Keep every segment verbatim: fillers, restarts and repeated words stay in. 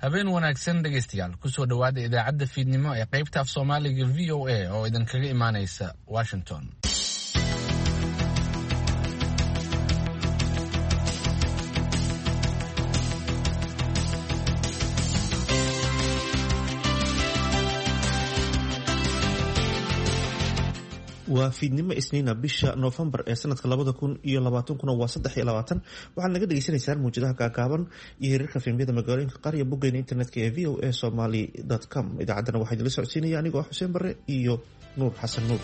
habeen wanaagsan dhegaystayaal kusoo dhawaada idaacadda fiidnimo ee qaybta af Soomaaliga V O A oo idinkaga imaanaysa Washington. waa fiidnimo isniina bisha November ee sanadka labada kun iyo labaatan kuna waa saddex iyo labaatan waxaad naga dhageysanaysaan muujadaha gaagaaban iyo hirarka filimyada magaalooyinka qaar iyo boggeena internetka ee v o a somali dot com. idaacaddana waxaa idinla socodsiinaya anigoo xuseen bare iyo nuur xasan nuur.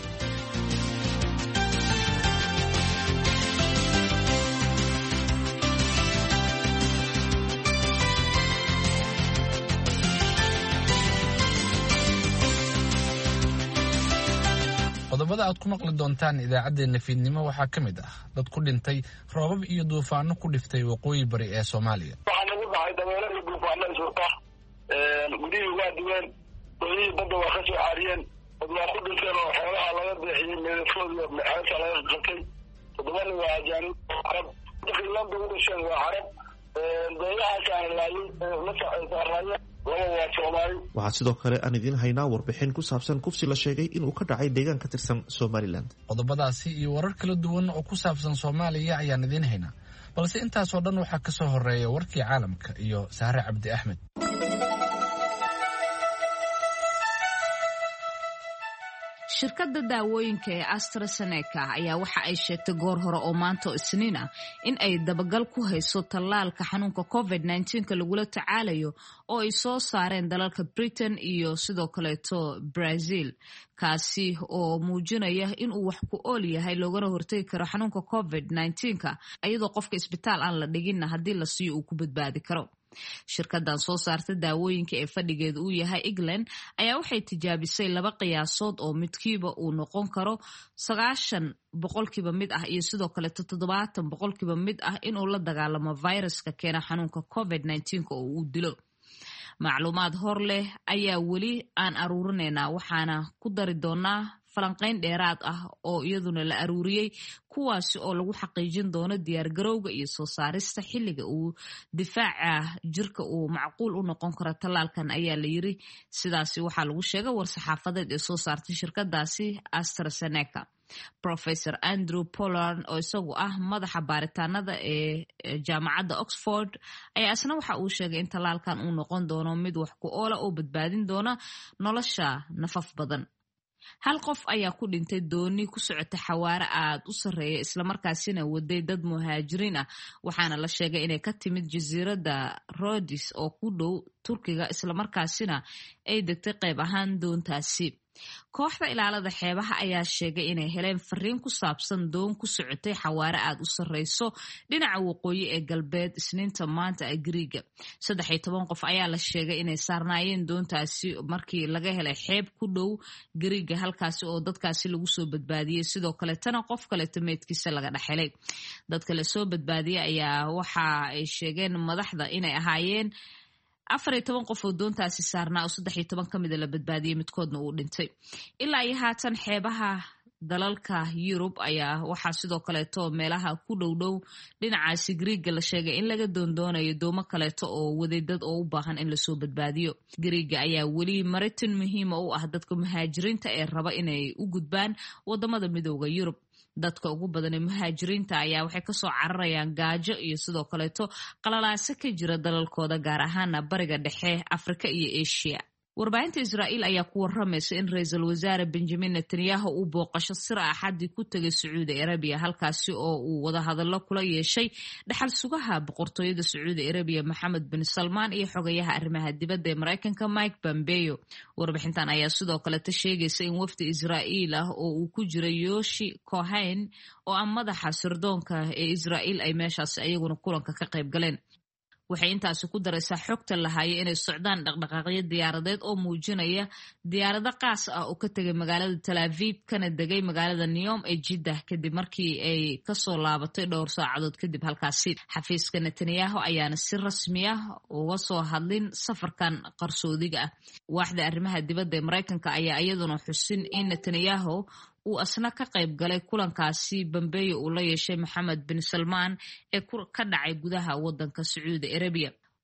qodobada aad ku maqli doontaan idaacadeena fiidnimo waxaa ka mid ah dad ku dhintay roobab iyo duufaano ku dhiftay waqooyi bari ee Soomaaliya. waxaa lagu baxay dabeelo iyo duufaano iswata gudihii waa duween doonihii badda waa ka soo caariyeen dad waa ku dhinteen oo xoolaha laga deexiyey meedadkooda maxaasa laga qatay toddobana waa ajaanib carab dadkii landa u dhasheen waa carab dooyahaasaan laayay la saaraayeen waxaa sidoo kale aan idiin haynaa warbixin ku saabsan kufsi la sheegay inuu ka dhacay deegaan ka tirsan Somaliland. qodobadaasi iyo warar kala duwan oo ku saabsan Soomaaliya ayaan idiin haynaa balse intaas oo dhan waxaa ka soo horeeya warkii caalamka iyo Sahre Cabdi Axmed. shirkadda daawooyinka ee AstraZeneca ayaa waxa ay sheegtay goor hore oo maanta Isniin ah in ay dabagal ku hayso tallaalka xanuunka covid nineteen ka lagula tacaalayo oo ay soo saareen dalalka Britain iyo sidoo kaleeto Brazil kaasi oo muujinaya in uu wax ku ool yahay loogana hortagi karo xanuunka covid nineteen ka iyadoo qofka isbitaal aan la dhiginna haddii la siiyo uu ku badbaadi karo. shirkadan soo saarta daawooyinka ee fadhigeedu uu yahay England ayaa waxay tijaabisay laba qiyaasood oo midkiiba uu noqon karo sagaashan boqolkiiba mid ah iyo sidoo kale toddobaatan boqolkiiba mid ah inuu la dagaalamo viruska keena xanuunka covid nineteen ka oo uu dilo. macluumaad hor leh ayaa weli aan aruurinaynaa waxaana ku dari doonaa falanqayn dheeraad ah oo iyaduna la aruuriyey kuwaasi oo lagu xaqiijin doono diyaargarowga iyo soo saarista xilliga uu difaaca jirka uu macquul u noqon karo tallaalkan ayaa la yiri sidaasi waxaa lagu sheegay war-saxaafadeed ee soo saartay shirkadaasi AstraZeneca. Professor Andrew Pollard oo isagu ah madaxa baaritaanada ee jaamacadda Oxford ayaa asna waxa uu sheegay in tallaalkan uu noqon doono mid wax ku oola oo badbaadin doona nolosha nafaf badan. hal qof ayaa ku dhintay dooni ku socota xawaare aad u sareeya islamarkaasina waday dad muhaajiriin ah waxaana la sheegay inay ka timid jasiiradda Rhodes oo ku dhow Turkiga islamarkaasina ay degtay qayb ahaan doontaasi. kooxda ilaalada xeebaha ayaa sheegay inay heleen fariin ku saabsan doon ku socotay xawaare aad u sareyso dhinaca waqooyi ee galbeed Isniinta maanta ee Greega. saddex iyo toban qof ayaa la sheegay inay saarnaayeen doontaasi markii laga helay xeeb ku dhow Greega halkaasi oo dadkaasi lagu soo badbaadiyey sidoo kale tana qof kale tameedkiisa laga dhaxelay. dadka la soo badbaadiyey ayaa waxa ay sheegeen madaxda inay ahaayeen afar iyo toban qof oo doontaasi saarnaa oo saddex iyo toban ka mid ah la badbaadiyey midkoodna uu dhintay. ilaa iyo haatan xeebaha dalalka Yurub ayaa waxaa sidoo kaleeto meelaha ku dhow dhow dhinacaasi Greega la sheegay in laga doondoonayo doomo kaleeto oo wadeedad oo u baahan in lasoo badbaadiyo. Greega ayaa weli maritin muhiima u ah dadka muhaajiriinta ee raba inay u gudbaan wadamada midowga Yurub. dadka ugu badan ee muhaajiriinta ayaa waxay ka soo cararayaan gaajo iyo sidoo kaleeto qalalaase ka jira dalalkooda gaar ahaan bariga dhexe Afrika iyo Asia. warbaahinta Israa'iil ayaa ku waramaysa in ra'iisul wasaare Benjamin Netanyahu uu booqasho sir ah xaddi ku tagay Sacuudi Arabia halkaasi oo uu wada hadallo kula yeeshay dhaxal sugaha boqortooyada Sacuudi Arabia Mohammed bin Salman iyo xogayaha arrimaha dibadda ee Mareykanka Mike Pompeo. warbixintan ayaa sidoo kale ta sheegaysa in wafdi Israa'iil ah oo uu ku jiro Yoshi Cohen oo ah madaxa sirdoonka ee Israa'iil ay meeshaas ayaguna kulanka ka qayb galeen. waxay intaasi ku daraysaa xogta la hayo inay socdaan dhaqdhaqaaqyo diyaaradeed oo muujinaya diyaarado qaas ah oo ka tegay magaalada Tel Aviv kana degay magaalada Neom ee Jeddah kadib markii ay ka soo laabatay dhowr saacadood kadib halkaasi. xafiiska Netanyahu ayaana si rasmi ah uga soo hadlin safarkan qarsoodiga ah. waaxda arrimaha dibadda ee Mareykanka ayaa iyaduna xusin in Netanyahu uu asna ka qayb galay kulankaasi Pompeo uu la yeeshay Mohammed bin Salman ee ka dhacay gudaha wadanka Sacuudi Arabia.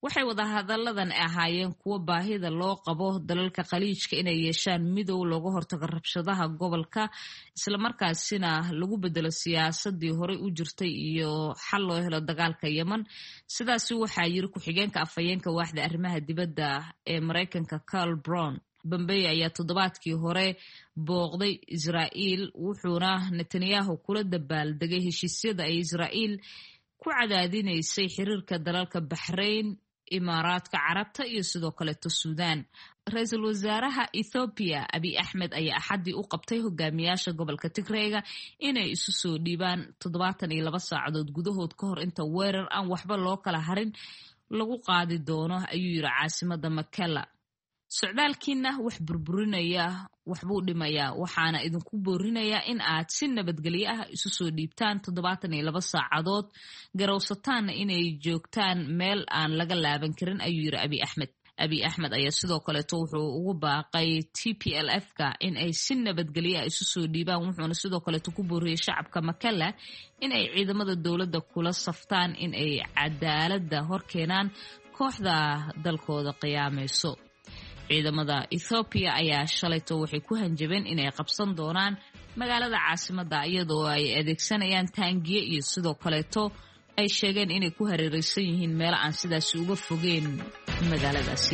waxay wadahadalladan ahaayeen kuwo baahida loo qabo dalalka khaliijka inay yeeshaan midow looga hortago rabshadaha gobolka islamarkaasina lagu bedelo siyaasadii horey u jirtay iyo xal loo helo dagaalka yemen. sidaasi waxaa yiri ku-xigeenka afhayeenka waaxda arrimaha dibadda ee Mareykanka Karl Brown. Bombay ayaa toddobaadkii hore booqday Israa'iil wuxuuna Netanyahu kula dabaaldegay heshiisyada ay Israa'iil ku cadaadinaysay xiriirka dalalka Bahrain, Imaaraadka Carabta iyo sidoo kale Suudaan. Ra'iisul wasaaraha Ethiopia Abiy Ahmed ayaa axadii u qabtay hogaamiyaasha gobolka Tigreega inay isu soo dhiibaan toddobaatan iyo laba saacadood gudahood ka hor inta weerar aan waxba loo kala harin lagu qaadi doono, ayuu yiri caasimada Makalla. socdaalkiina wax burburinaya waxbuu dhimayaa, waxaana idinku boorinayaa in aad si nabadgelyo ah isu soo dhiibtaan toddobaatan iyo laba saacadood garowsataanna inay joogtaan meel aan laga laaban karin, ayuu yiri Abiy Ahmed. Abiy Ahmed ayaa sidoo kaleeto wuxuu ugu baaqay T P L F-ka in ay si nabadgelyo ah isu soo dhiibaan, wuxuuna sidoo kaleeto ku booriyay shacabka Makalla in ay ciidamada dowladda kula saftaan in ay cadaaladda hor keenaan kooxda dalkooda qiyaamayso. ciidamada Ethiopia ayaa shalayto waxay ku hanjabeen inay qabsan doonaan magaalada caasimadda iyadoo ay adeegsanayaan taangiye iyo sidoo kaleeto ay sheegeen inay ku hareeraysan yihiin meel aan sidaas uga fogeen magaaladaasi.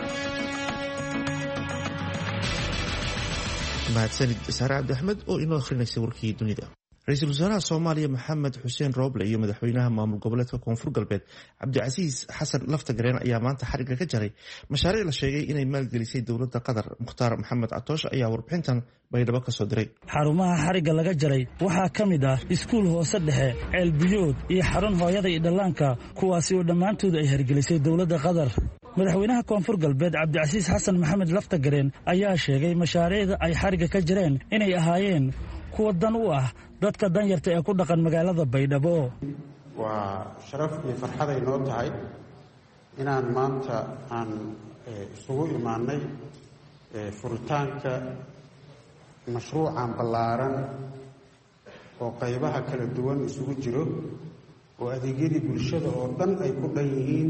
mahadsanid Sara Cabdi Axmed oo inoo akhrinaysa warkii dunida. Ra'iisul Wasaaraha Soomaaliya Maxamed Xuseen Rooble iyo madaxweynaha maamul goboleedka Koonfur Galbeed Cabdicasiis Xasan Laftagareen ayaa maanta xariga ka jaray mashaariic la sheegay inay maalgelisay dowladda Qatar. Mukhtaar Maxamed Catoosh ayaa warbixintan Baydhabo ka soo diray. xarumaha xariga laga jaray waxaa ka mid ah iskuul hoose dhexe, ceel biyood iyo xarun hooyada iyo dhallaanka, kuwaasi oo dhammaantood ay hirgelisay dowladda Qatar. madaxweynaha Koonfur Galbeed Cabdicasiis Xasan Maxamed Laftagareen ayaa sheegay mashaariicda ay xariga ka jireen inay ahaayeen kuwa dan u ah dadka danyarta ee ku dhaqan magaalada Baydhabo. waa sharaf iyo farxad ay noo tahay inaan maanta aan isugu imaanay furitaanka mashruucan ballaaran oo qaybaha kala duwan isugu jiro oo adeegyadii bulshada oo dhan ay ku dhan yihiin,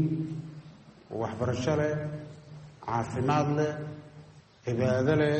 waxbarasho leh, caafimaad leh, cibaado leh,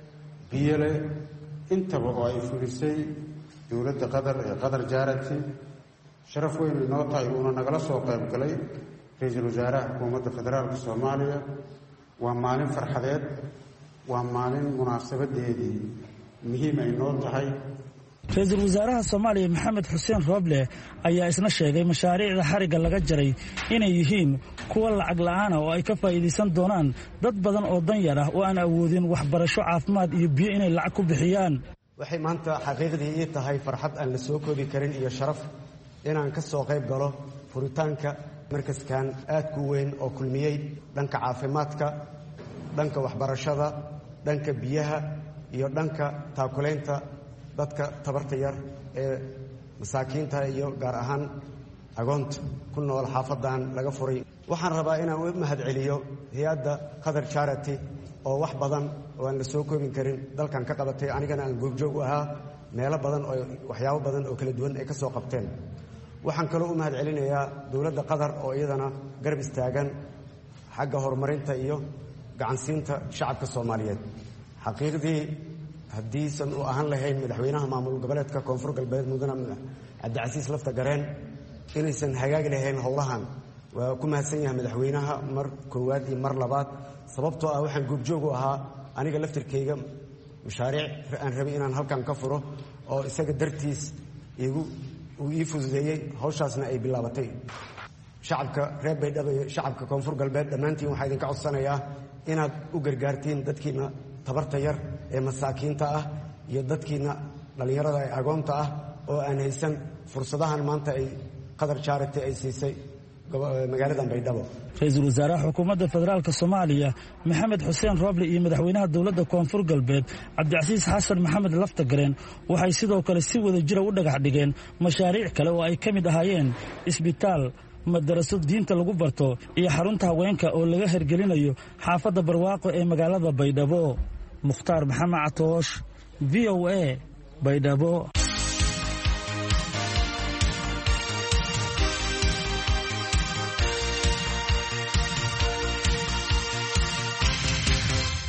biyo leh, intaba oo ay fulisay dowladda Qatar ee Qatar Charity. sharaf weyn inoo tahay uuna nagala soo qayb galay ra'iisul wasaaraha xukuumadda federaalka Soomaaliya. waa maalin farxadeed, waa maalin munaasabadeedii muhiim ay noo tahay. ra'iisul wasaaraha Soomaaliya Maxamed Xuseen Rooble ayaa isna sheegay mashaariicda xariga laga jaray inay yihiin kuwa lacag la'aan ah oo ay ka faa'iideysan doonaan dad badan oo danyar ah oo aan awoodin waxbarasho, caafimaad iyo biyo inay lacag ku bixiyaan. waxay maanta xaqiiqdii ii tahay farxad aan la soo koobi karin iyo sharaf inaan ka soo qayb galo furitaanka markaskan aadku weyn oo kulmiyey dhanka caafimaadka, dhanka waxbarashada, dhanka biyaha iyo dhanka taakulaynta dadka tabarta yar ee masaakiinta iyo gaar ahaan agoonta ku nool xaafadan laga furay. waxaan rabaa inaan u mahadceliyo hay'adda Qatar Charity oo wax badan oo aan la soo koobin karin dalkan ka qabatay, anigana aan goobjoog u ahaa meelo badan oo waxyaabo badan oo kala duwan ay ka soo qabteen. waxaan kaloo u mahadcelinayaa dowladda Qatar oo iyadana garab istaagan xagga horumarinta iyo gacansiinta shacabka Soomaaliyeed. xaqiiqdii haddiisan u ahaan lahayn madaxweynaha maamul goboleedka Koonfur Galbeed mudane Cabdicasiis Laftagareen inaysan hagaagi lahayn howlahan. waa ku mahadsan yahay madaxweynaha mar koowaad iyo mar labaad, sababtoo ah waxaan goobjoog u ahaa aniga laftirkayga mashaariic aan rabay inaan halkan ka furo oo isaga dartiis igu uu ii fududeeyey, hawshaasna ay bilaabatay. shacabka reer Baydhabo iyo shacabka Koonfur Galbeed dhammaantiin waxaa idinka codsanayaa inaad u gargaartiin dadkiina tabarta yar ee masaakiinta ah iyo dadkiina dhallinyarada ee agoonta ah oo aan haysan fursadahan maanta ay Qatar Charity ay siisay magaalada Baydhabo. ra'iisul wasaaraha xukuumadda federaalka Soomaaliya Maxamed Xuseen Rooble iyo madaxweynaha dowladda Koonfur Galbeed Cabdicasiis Xasan Maxamed Laftagareen waxay sidoo kale si wada jir u dhagax dhigeen mashaariic kale oo ay ka mid ahaayeen isbitaal, madaraso diinta lagu barto iyo xarunta haweenka oo laga hirgelinayo xaafadda Barwaaqo ee magaalada Baydhabo. Mukhtaar Maxamed Catoosh, V O A, Baydhabo.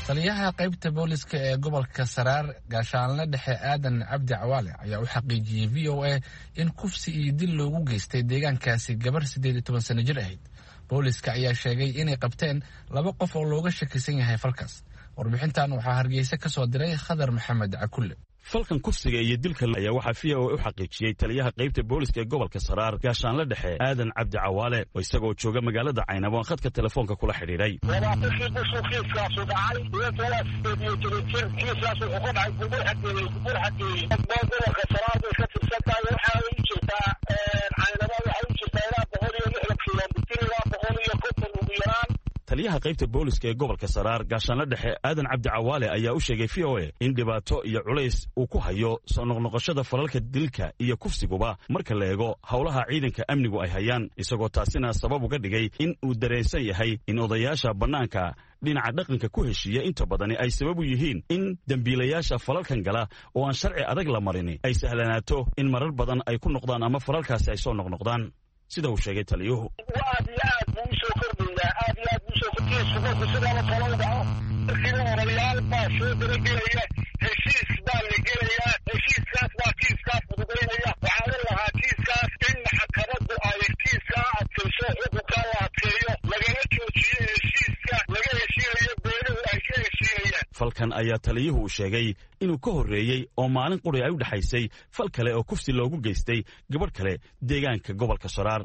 taliyaha qaybta booliska ee gobolka Saraar gaashaanle dhexe Aadan Cabdi Cawaale ayaa u xaqiijiyay V O A in kufsi iyo dil loogu geystay deegaankaasi gabar siddeed iyo toban sano jir ahayd. booliska ayaa sheegay inay qabteen laba qof oo looga shakisan yahay falkaas. warbixintan waxaa Hargeysa ka soo diray Khadar Maxamed Cakulle. falkan kufsiga iyo dilka ayaa waxaa V O A u xaqiijiyay taliyaha qaybta booliska ee gobolka Saraar gaashaanle dhexe Aadan Cabdi Cawaale oo isagoo jooga magaalada Caynabo khadka telefoonka kula xiriiray. taliyaha qaybta booliska ee gobolka Saraar gaashaanle dhexe Aadan Cabdi Cawaale ayaa u sheegay V O A in dhibaato iyo culays uu ku hayo soo noqnoqoshada falalka dilka iyo kufsiguba marka la eego howlaha ciidanka amnigu ay hayaan, isagoo taasina sabab uga dhigay in uu dareensan yahay in odayaasha bannaanka dhinaca dhaqanka ku heshiiya inta badani ay sabab u yihiin in dembiilayaasha falalkan gala oo aan sharci adag la marin ay sahlanaato in marar badan ay ku noqdaan ama falalkaasi ay soo noqnoqdaan sida uu sheegay taliyuhu. falkan ayaa taliyuhu sheegay inuu ka horreeyey oo maalin quri ay u dhaxaysay fal kale oo kufsi loogu geystay gabadh kale deegaanka gobolka Saraar.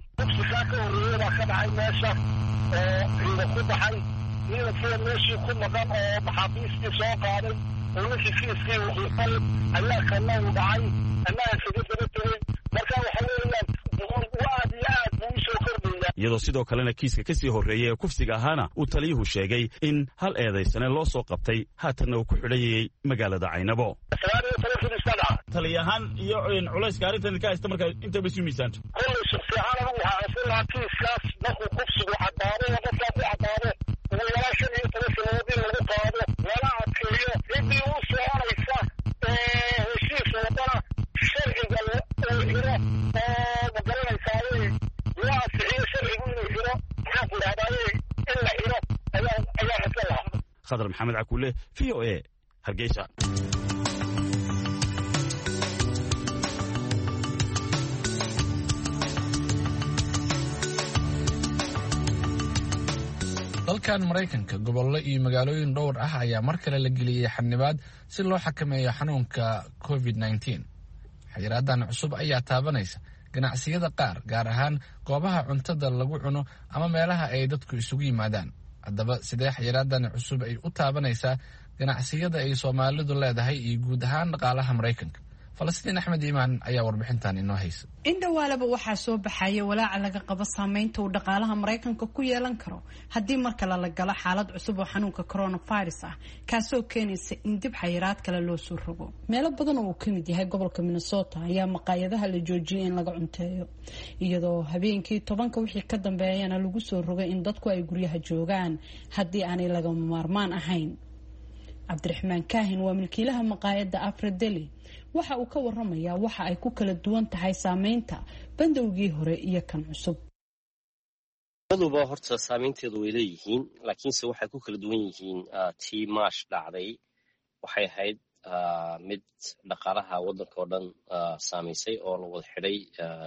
iyadoo sidoo kalena kiiska ka sii horreeyay ee kufsiga ahaana uu taliyuhu sheegay in hal eedaysane loo soo qabtay haatanna uu ku xidhayay magaalada Caynabo. taliyahan iyo culayska arrintan ka haysta marka inta bas miisaanto Khadar Maxamed Cakulle V O A Hargeysa. dalkan Mareykanka gobollo iyo magaalooyin dhowr ah ayaa mar kale la geliyay xanibaad si loo xakameeyo xanuunka COVID nineteen. xayiraadan cusub ayaa taabanaysa ganacsiyada qaar, gaar ahaan goobaha cuntada lagu cuno ama meelaha ay dadku isugu yimaadaan. haddaba sidee xayiraadan cusub ay u taabanaysaa ganacsiyada ay Soomaalidu leedahay iyo guud ahaan dhaqaalaha Mareykanka? Falastiin Axmed Iimaan ayaa warbixintan inoo haysa. indhawaalaba waxaa soo baxaya walaaca laga qabo saameynta uu dhaqaalaha Mareykanka ku yeelan karo haddii marka la galo xaalad cusub oo xanuunka coronavirus ah, kaasoo keenaysa in dib xayiraad kale loo soo rogo. meelo badan oo uu ka mid yahay gobolka Minnesota ayaa maqaayadaha la joojiyay in laga cunteeyo, iyadoo habeenkii tobanka wixii ka dambeeyana lagu soo rogay in dadku ay guryaha joogaan haddii aanay lagama maarmaan ahayn. Cabdiraxmaan Kaahin waa milkiilaha maqaayadda Afra Deli. waxa uu ka waramayaa waxa ay ku kala duwan tahay saameynta bandowgii hore iyo kan cusub. labaduba horta saameynteedu way leeyihiin, laakiinse waxay ku kala duwan yihiin. tii maash dhacday waxay ahayd mid dhaqaalaha waddanka oo dhan saamaysay oo la wada xidhay.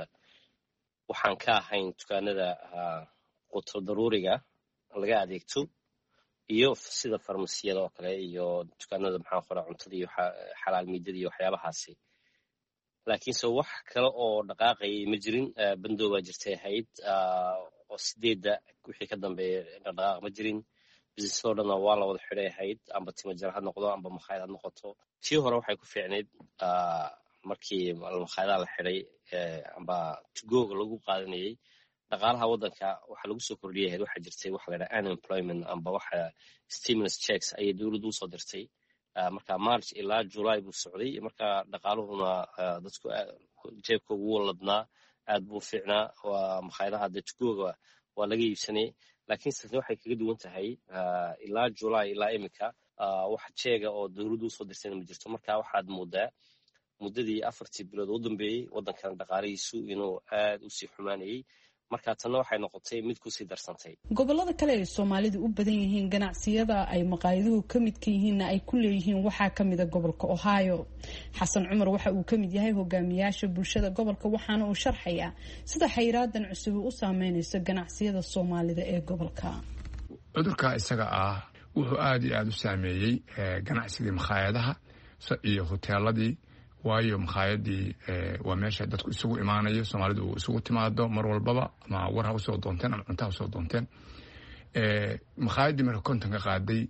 waxaan ka ahayn dukaanada qutul daruuriga laga adeegto iyo sida farmasiyada oo kale iyo dukaanada maxaa qora cuntada iyo xalaal miidada iyo waxyaabahaasi. laakiinse wax kale oo dhaqaaqayay ma jirin. bandow baa jirtay ahayd oo sideedda wixii ka dambeeya dhaqaaq ma jirin. businessadoo dhanna waa la wada xidhay ahayd, amba timajar ha noqdo amba makhaayad ha noqoto. tii hore waxay ku fiicnayd markii makhaayadaha la xidhay amba tugooga lagu qaadanayay dhaqaalaha waddanka waxaa lagu soo kordhiyay ahayd waxaa jirtay waxa la yidhaha unemployment amba waxa stimulus checks ayay dowladdu usoo dirtay. marka march ilaa july buu socday. marka dhaqaaluhuna dadku jeebka ugu waladnaa aad buu fiicnaa. waa makhaayadaha dee tugooga waa laga iibsanay. laakiin se waxay kaga duwan tahay ilaa july ilaa iminka wax jeega oo dowladdu usoo dirtayna ma jirto. marka waxaad moodaa muddadii afartii bilood u dambeeyey waddankan dhaqaalihiisu inuu aad usii xumaanayay. marka tanna waxay noqotay mid kusii darsantay. gobolada kale ee Soomaalidu u badan yihiin ganacsiyada ay maqaayaduhu ka mid ka yihiin ay ku leeyihiin waxaa ka mid ah gobolka Ohio. Xasan Cumar waxa uu ka mid yahay hogaamiyaasha bulshada gobolka waxaana uu sharxayaa sida xayraadan cusub u saameynayso ganacsiyada Soomaalida ee gobolka. cudurka isaga ah wuxuu aad iyo aad u saameeyay ganacsiga maqaayadaha iyo hoteeladii waayo maqaayadii waa meesha dadku isugu imaanayo Soomaalidu isugu timaado mar walbaba ama war ha soo doonteen ama cunto ha soo doonteen ee maqaayadii marka konton ka qaaday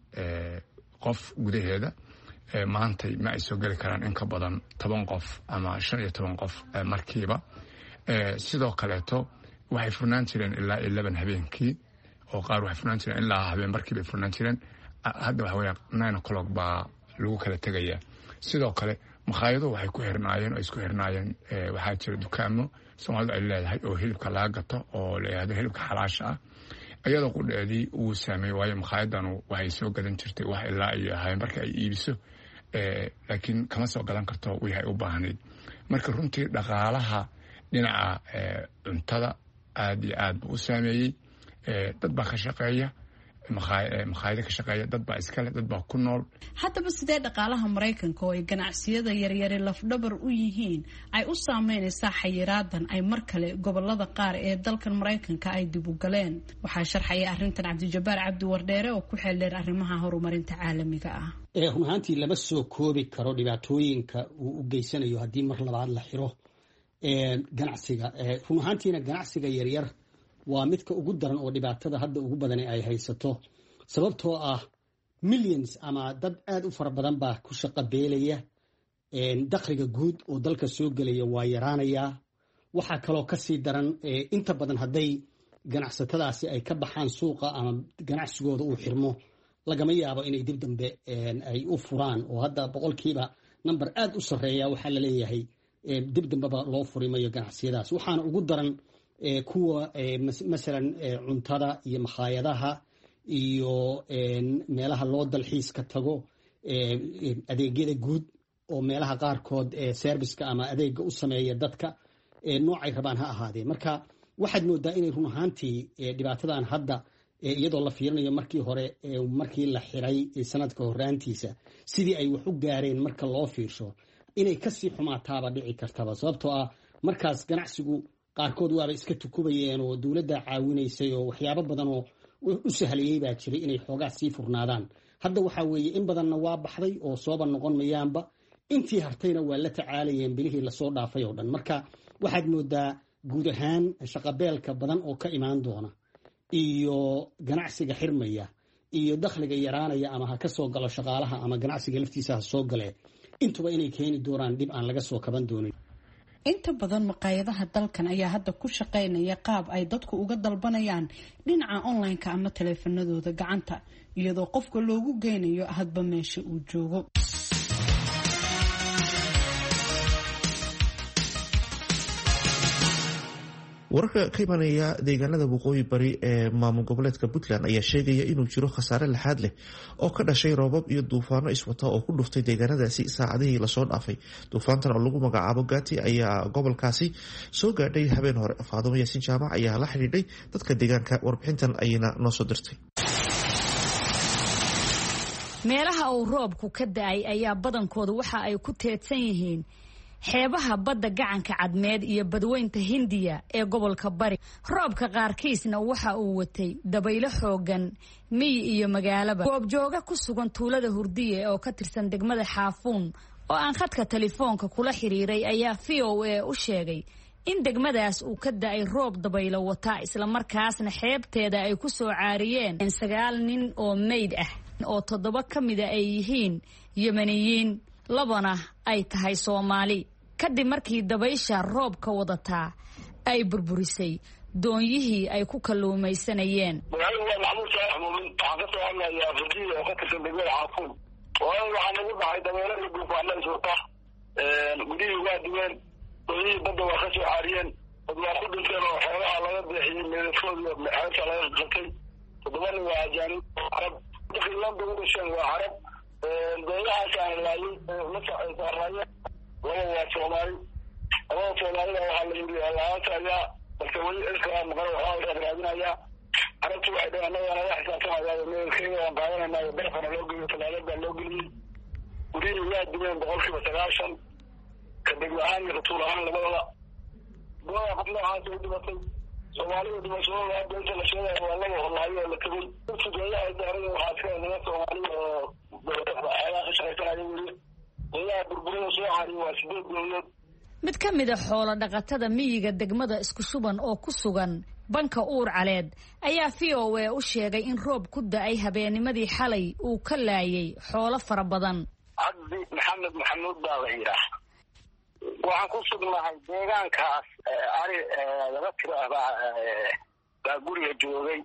qof gudaheeda maanta ma ay soo gali karaan in ka badan toban qof ama shan iyo toban qof markiiba sidoo kaleeto waxay furnaan jireen ilaa eleven habeenkii oo qaar waxay furnaan jireen ilaa habeen markiiba furnaan jireen hadda waxa weeye nine o'clock baa lagu kala tagayaa sidoo kale maqaayado waxay ku xirnaayeen oo isku xirnaayeen waxaa jira dukaamo Soomaalidu ay leedahay oo hilibka laga gato oo leeyahay hilibka xalaasha ah ayadoo qudheedii uu saameeyay waayo maqaayadanu waxay soo gadan jirtay wax ilaa iyo habeen markii ay iibiso ee laakiin kama soo gadan karto wixii ay u baahnayd marka runtii dhaqaalaha dhinaca cuntada aad iyo aad u saameeyay dad baa ka shaqeeya maqaayada ka shaqeeya dad baa iskale dad baa ku nool. haddaba sidee dhaqaalaha Mareykanka oo ay ganacsiyada yaryar lafdhabar u yihiin ay u saameynaysaa xayiraadan ay mar kale gobolada qaar ee dalkan Mareykanka ay dib u galeen waxaa sharxaya arrintan Cabdijabaar Cabdi Wardheere oo ku xeeldheer arrimaha horumarinta caalamiga ah. ee runtii laba soo koobi karo dhibaatooyinka uu u geysanayo haddii mar labaad la xiro ee ganacsiga ee runtiina ganacsiga yaryar waa midka ugu daran oo dhibaatada hadda ugu badan ay haysato sababtoo ah millions ama dad aad u fara badan baa ku shaqo beelaya een dakhliga guud oo dalka soo galaya waa yaraanaya waxa kale oo ka sii daran inta badan haday ganacsatadaasi ay ka baxaan suuqa ama ganacsigooda uu xirmo lagama yaabo inay dib dambe ay u furaan oo hadda boqolkiiba number aad u sareeya waxa la leeyahay dib dambe loo furimayo ganacsiyadaas waxaana ugu daran kuwa masalan cuntada iyo maqaayadaha iyo meelaha loo dalxiiska tago adeegyada guud oo meelaha qaarkood serviceka ama adeega u sameeya dadka noocay rabaan ha ahaadee marka waxaad moodaa inay run ahaantii dhibaatadan hadda iyadoo la fiirinayo markii hore markii la xiray sanadka horaantiisa sidii ay wax u gaareen marka loo fiirsho inay kasii xumaataaba dhici kartaba sababtoo ah markaas ganacsigu qaarkood waaba iska tukubayeen oo dawladda caawinaysay oo waxyaabo badan oo u sahliyay baa jiray inay xoogaa sii furnaadaan hadda waxa weeye in badanna waa baxday oo sooba noqon mayaanba intii hartayna waa la tacaalayeen bilihii lasoo dhaafay oo dhan marka waxaad moodaa guud ahaan shaqabeelka badan oo ka imaan doona iyo ganacsiga xirmaya iyo dakhliga yaraanaya ama ha ka soo galo shaqaalaha ama ganacsiga laftiisa ha soo galee intuba inay keeni doonaan dhib aan laga soo kaban doonin. inta badan maqaayadaha dalkan ayaa hadda ku shaqeynaya qaab ay dadku uga dalbanayaan dhinaca online-ka ama taleefanadooda gacanta iyadoo qofka loogu geynayo hadba meesha uu joogo. wararka ka imanaya deegaanada waqooyi bari ee maamul goboleedka Puntland ayaa sheegaya inuu jiro khasaare laxaad leh oo ka dhashay roobab iyo duufaano iswata oo ku dhuftay deegaanadaasi saacadihii lasoo dhaafay. duufaantan oo lagu magacaabo Gati ayaa gobolkaasi soo gaadhay habeen hore. Faadumo Yaasin Jaamac ayaa la xidhiidhay dadka deegaanka warbixintan ayna noo soo dirtay. meelaha uu roobku ka da'ay ayaa badankooda waxa ay ku teedsan yihiin xeebaha badda gacanka cadmeed iyo badweynta Hindiya ee gobolka bari. roobka qaarkiisna waxa uu watay dabaylo xoogan miyi iyo magaalaba. goobjooga ku sugan tuulada Hurdiye oo ka tirsan degmada Xaafuun oo aan khadka telefoonka kula xiriiray ayaa V O A u sheegay in degmadaas uu ka da'ay roob dabaylo wata isla markaasna xeebteeda ay ku soo caariyeen sagaal nin oo meyd ah oo toddoba ka mid ah ay yihiin Yemeniyiin labana ay tahay Soomaali. kadib markii dabaysha roobka wadataa ay burburisay doonyihii ay ku kalluumaysanayeen. magaalada waa maxamuud saalax muumin waxaan ka soo hadlayaa Hurdiye oo ka tirsan degmada Xaafuun waayo waxaa nagu dhacay dabeelo iyo duufaano iswata gudihii waa duween doonyihii badda waa ka soo caariyeen dad waa ku dhinteen oo xoolaha laga beexiyey meedadkooda xeebta laga qatay toddobana waa ajaanib carab dakiilanda u dhasheen waa carab doonyahaasaan laayay la saarnaayeen laba waa Soomaali labada Soomaalida waxaa la yidhi laanta ayaa balse weli ilkaa maqan waxaa raadinayaa arrintii waxay dhaheen annaga naga xisaabtamayaa meelkeeda aan qaadanaynayo dheefana loo geliyo talaaleed baa loo geliyey gurihii waa dumeen boqolkiiba sagaashan ka degmo ahaan iyo ratuul ahaan labadaba gooda qof noocaasa u dhimatay soomaalida dhimashadooda hadda inta la sheegaya waa laga horlaayo oo la tegey dadkii daarada waxaa iska niman soomaaliya oo xeelaha ka shaqaysanaya weli goodaha burburida soo cariyo waa sideed dowladood mid ka mid a xoolo dhaqatada miyiga degmada isku shuban oo ku sugan banka uur caleed ayaa v o a u sheegay in roob ku da-ay habeennimadii xalay uu ka laayay xoolo fara badan cabdi maxamed maxamuud baa la yidhaah waxaan ku sugnahay deegaankaas ari laba tiro ah baa baa guriga joogay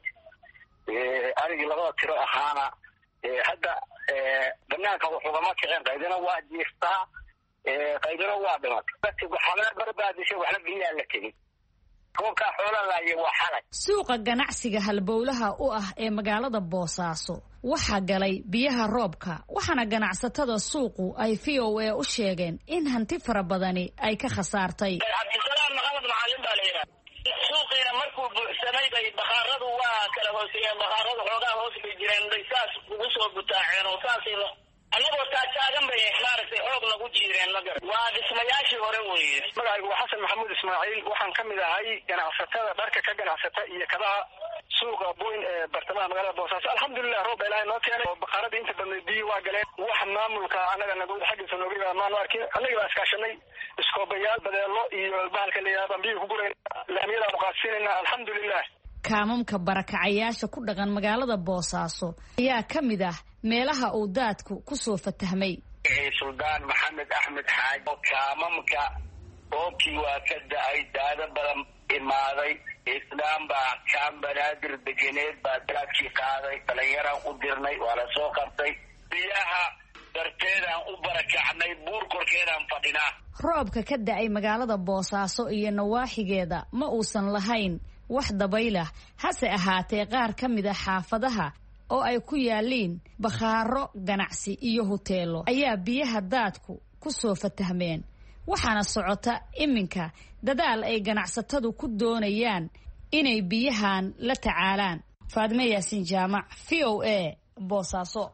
arigii labada tiro ahaana hadda banaanka waxugama kicin qaydina waa jiiftaa qaydina waa dhimatay waxaana barbaadisay waxna biyaa la tegin roobkaa xoola laaya waa xalay suuqa ganacsiga halbowlaha u ah ee magaalada boosaaso waxaa galay biyaha roobka waxaana ganacsatada suuqu ay v o a u sheegeen in hanti fara badani ay ka khasaartay cabdisalaam maxamed macalin baa la yidhaha suuqiina markuu buuxsamay bay bakhaaradu waa kala hooseeyeen bakhaaradu xoogaa hoos bay jireen bay saas ugu soo butaaceen oo saasay annagoo taataagan bay maaragtay xoog nagu jiireen magar waa dhismayaashii hore weeye magacaygu waa xasan maxamuud ismaaciil waxaan ka mid ahay ganacsatada dharka ka ganacsata iyo kabaha suuqa boyn ee bartamaha magaalada boosaaso alxamdulilah roob baa ilaahay noo keenay oo bakaaradii inta badnay biyo waa galeen wax maamulka annaga nagu xaggiisa nooga yimaada maanu arkin annagii baa iskaashanay iskoobayaal badeelo iyo bahalka la yidhahda baan biyo ku gurayna laamiyadaanu qaadsiinayna alxamdulilah kaamamka barakacayaasha ku dhaqan magaalada boosaaso ayaa ka mid ah meelaha uu daadku ku soo fatahmay suldaan maxamed axmed xaaj oo kaamamka roobkii waa ka da-ay daado badan imaaday islaam baa kaan banaadir degeneed baa daadkii qaaday dhalinyaraan u dirnay waa la soo qabtay biyaha darteedaan u barakacnay buur korkeedaan fadhinaa roobka ka da-ay magaalada boosaaso iyo nawaaxigeeda ma uusan lahayn wax dabaylah hase ahaatee qaar ka mid a xaafadaha oo ay ku yaaliin bakhaaro ganacsi iyo huteelo ayaa biyaha daadku ku soo fatahmeen waxaana socota iminka dadaal ay ganacsatadu ku doonayaan inay biyahan la tacaalaan faadme yaasiin jaamac v o a boosaaso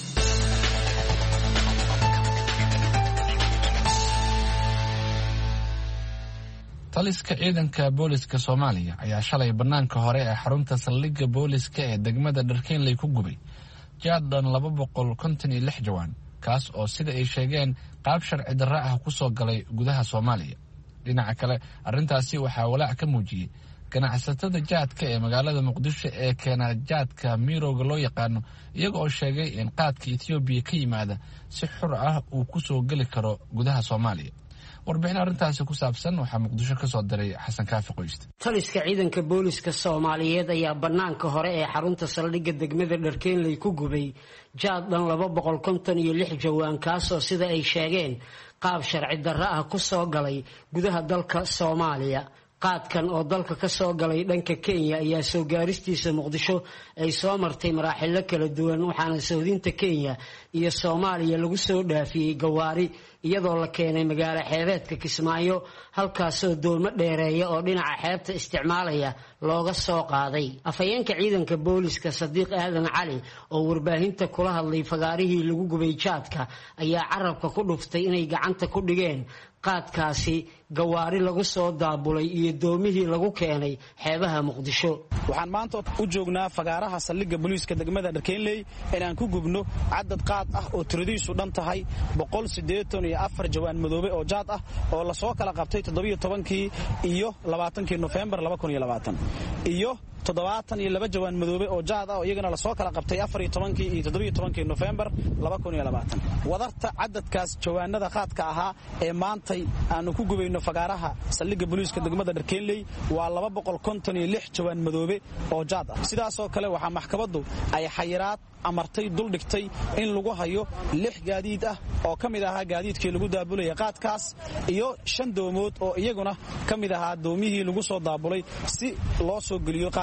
taliska ciidanka booliska soomaaliya ayaa shalay bannaanka hore ee xarunta saldhigga booliska ee degmada dharkeenley ku gubay jaadan laba boqol konton iyo lix jawaan kaas oo sida ay sheegeen qaab sharci darro ah ku soo galay gudaha soomaaliya dhinaca kale arrintaasi waxaa walaac ka muujiyey ganacsatada jaadka ee magaalada muqdisho ee keena jaadka mirowga loo yaqaano iyaga oo sheegay in qaadka etoobiya ka yimaada si xur ah uu ku soo geli karo gudaha soomaaliya warbixin arrintaasi ku saabsan waxaa muqdisho ka soo diray xasan kaafi qoyste taliska ciidanka booliska soomaaliyeed ayaa bannaanka hore ee xarunta saldhigga degmada dharkeenley ku gubay jaad dhan laba boqol konton iyo lix jawaan kaasoo sida ay sheegeen qaab sharci darro ah ku soo galay gudaha dalka soomaaliya qaadkan oo dalka ka soo galay dhanka Kenya ayaa soo gaaristiisa Muqdisho ay soo martay maraaxilo kala duwan waxaana Saudinta Kenya iyo Soomaaliya lagu soo dhaafiyay gawaari iyadoo la keenay magaalo xeebeedka Kismaayo halkaasoo doomo dheereeya oo dhinaca xeebta isticmaalaya looga soo qaaday afayeenka ciidanka booliska Sadiiq Aadan Cali oo warbaahinta kula hadlay fagaarihii lagu gubay jaadka ayaa carabka ku dhuftay inay gacanta ku dhigeen qaadkaasi gawaari lagu soo daabulay iyo doomihii lagu keenay xeebaha Muqdisho waxaan maanta u joognaa fagaaraha saldhigga booliiska degmada Dharkeenley inaan ku gubno cadad qaad ah oo tiradiisu dhan tahay boqol siddeetan iyo afar jawaan madoobe oo jaad ah oo la soo kala qabtay toddoba iyo tobankii iyo labaatankii November laba kun iyo labaatan iyo toddobaatan iyo laba jawaan madoobe oo jaad ah oo iyagana la soo kala qabtay afar iyo tobankii iyo toddoba iyo tobankii November laba kun iyo labaatan wadarta cadadkaas jawaanada qaadka ahaa ee maantay aanu ku gubayno fagaaraha saldhigga booliiska degmada Dharkeenley waa laba boqol konton iyo lix jawaan madoobe oo jaad ah sidaas oo kale waxa maxkamaddu ay xayiraad amartay dul dhigtay in lagu hayo lix gaadiid ah oo kamid ahaa gaadiidkii lagu daabulay qaadkaas iyo shan doomood oo iyaguna kamid ahaa doomihii lagu soo daabulay si loo soo geliyo qaad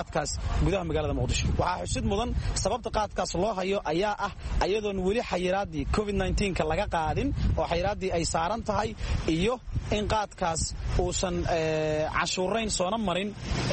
qaadkaas gudaha magaalada muqdisho waxaa xusid mudan sababta qaadkaas loo hayo ayaa ah ayadoon weli xayiraadii covid nneteen-ka laga qaadin oo xayiraadii ay saaran tahay iyo in qaadkaas uusan cashuurayn soona marin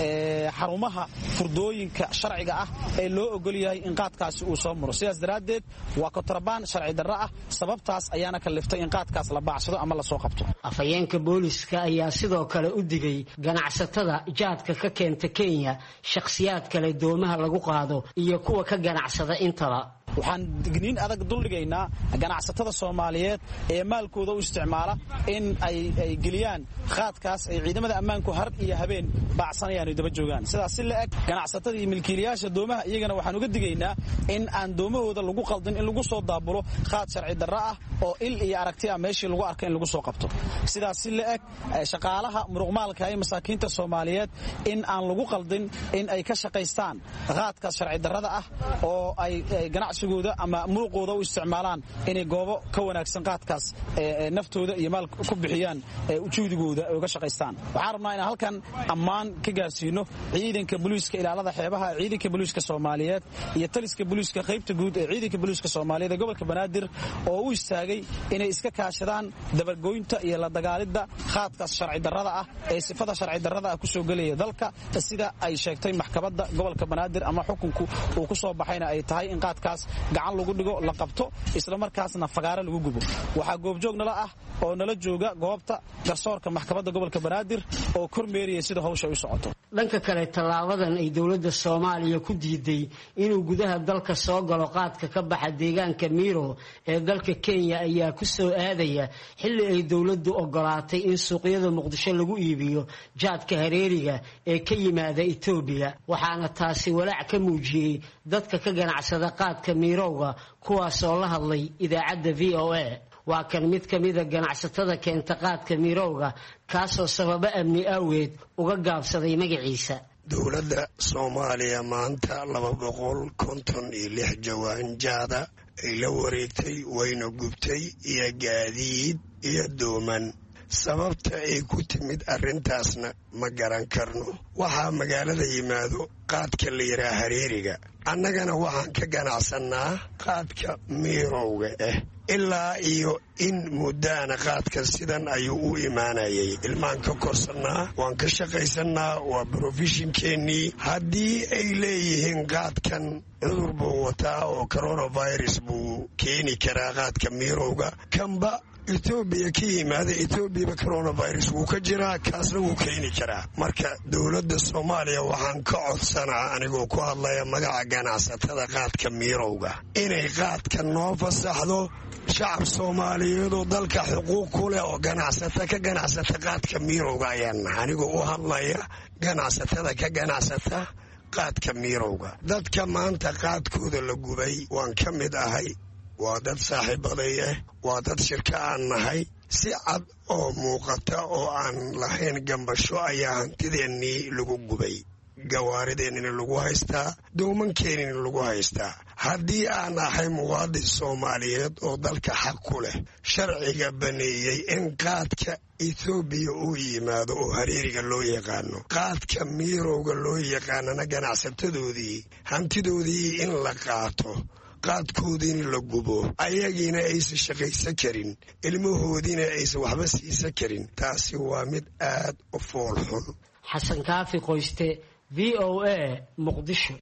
xarumaha furdooyinka sharciga ah ee loo ogol yahay in qaadkaasi uu soo maro sidaas daraaddeed waa kontrabaan sharci darro ah sababtaas ayaana kaliftay in qaadkaas la baacsado ama lasoo qabto afhayeenka booliska ayaa sidoo kale u digay ganacsatada jaadka ka keenta kenya shakhsiyaad kale doomaha lagu qaado iyo kuwa ka ganacsada intaba waxaan digniin adag duldhigaynaa ganacsatada soomaaliyeed ee maalkooda u isticmaala in ay geliyaan qaadkaas ay ciidamada ammaanku har iyo habeen baacsanayaan ay daba joogaan sidaas si la eg ganacsatada iyo milkiilayaasha doomaha iyagana waxaan uga digaynaa in aan doomahooda lagu qaldin in lagu soo daabulo qaad sharci darro ah oo il iyo aragti ah meeshii lagu arka in lagu soo qabto sidaas si la eg shaqaalaha muruqmaalka ee masaakiinta soomaaliyeed in aan lagu qaldin in ay ka shaqaystaan qaadkaas sharci darrada ah oo ay ganacsi ama muruqooda u isticmaalaan inay goobo ka wanaagsan qaadkaas naftooda iyo maal ku bixiyaan ujuudigooda ay uga shaqaystaan waxaan rabnaa inaan halkan ammaan ka gaarsiino ciidanka booliiska ilaalada xeebaha ciidanka booliiska Soomaaliyeed iyo taliska booliiska qaybta guud ee ciidanka booliiska Soomaaliyeed ee gobolka Banaadir oo u istaagay inay iska kaashadaan dabargoynta iyo la dagaalida qaadkaas sharci darrada ah ee sifada sharci darrada ah ku soo galaya dalka sida ay sheegtay maxkamadda gobolka Banaadir ama xukunku uu ku soo baxayna ay tahay in qaadkaas gacan lagu dhigo la qabto isla markaasna fagaare lagu gubo waxa goobjoog nala ah oo nala jooga goobta garsoorka maxkamadda gobolka Banaadir oo kormeeriyay sida hawsha u socoto dhanka kale talaabadan ay dawladda Soomaaliya ku diiday inuu gudaha dalka soo galo qaadka ka baxa deegaanka Miro ee dalka Kenya ayaa ku soo aadaya xilli ay dawladdu ogolaatay in suuqyada Muqdisho lagu iibiyo jaadka hareeriga ee ka yimaada Itoobiya waxaana taasi walaac ka muujiyay dadka ka ganacsada qaadka Mirowga kuwaas oo la hadlay idaacadda V O A waa kan mid ka mid ah ganacsatada keenta qaadka Mirowga kaasoo sababa amni awgeed uga gaabsaday magaciisa dawladda Soomaaliya maanta laba boqol konton iyo lix jawaan jaada ay la wareegtay wayna gubtay iyo gaadiid iyo dooman sababta ay ku timid arrintaasna ma garan karno waxaa magaalada yimaado qaadka la yiraahdo hareeriga annagana waxaan ka ganacsannaa qaadka Mirowga ah ilaa iyo in muddaana qaadka sidan ayuu u imaanayay ilmaan ka korsannaa waan ka shaqaysannaa waa professionkeennii haddii ay leeyihiin qaadkan cudur buu wataa oo coronavirus buu keeni karaa qaadka Mirowga kanba Ethiopia ka yimaada Ethiopia coronavirus wuu ka jiraa kaasna wuu keeni karaa marka dawladda Soomaaliya waxaan ka codsanaa anigoo ku hadlaya magaca ganacsatada qaadka Mirowga inay qaadka noo fasaxdo shacab Soomaaliyeed oo dalka xuquuq ku leh oo ganacsata ka ganacsata qaadka Mirowga ayaan anigoo u hadlaya ganacsatada ka ganacsata qaadka Mirowga dadka maanta qaadkooda la gubay waan ka mid ahay waa dad saaxiibaday ah waa dad shirka aan nahay si cad oo muuqata oo aan lahayn gambasho ayaa hantideennii lagu gubay gawaarideenina lagu haystaa doomankeenina lagu haystaa haddii aan ahay muwaadin Soomaaliyeed oo dalka xaq ku leh sharciga baneeyay in qaadka Ethiopia uu yimaado oo hareeriga loo yaqaano qaadka Mirowga loo yaqaanana ganacsatadoodii hantidoodii in la qaato qaadkoodiina la gubo ayagiina aysan shaqaysan karin ilmahoodiina aysan waxba siisan karin taasi waa mid aad u fool xun xasan kaafi qoyste V O A Muqdisho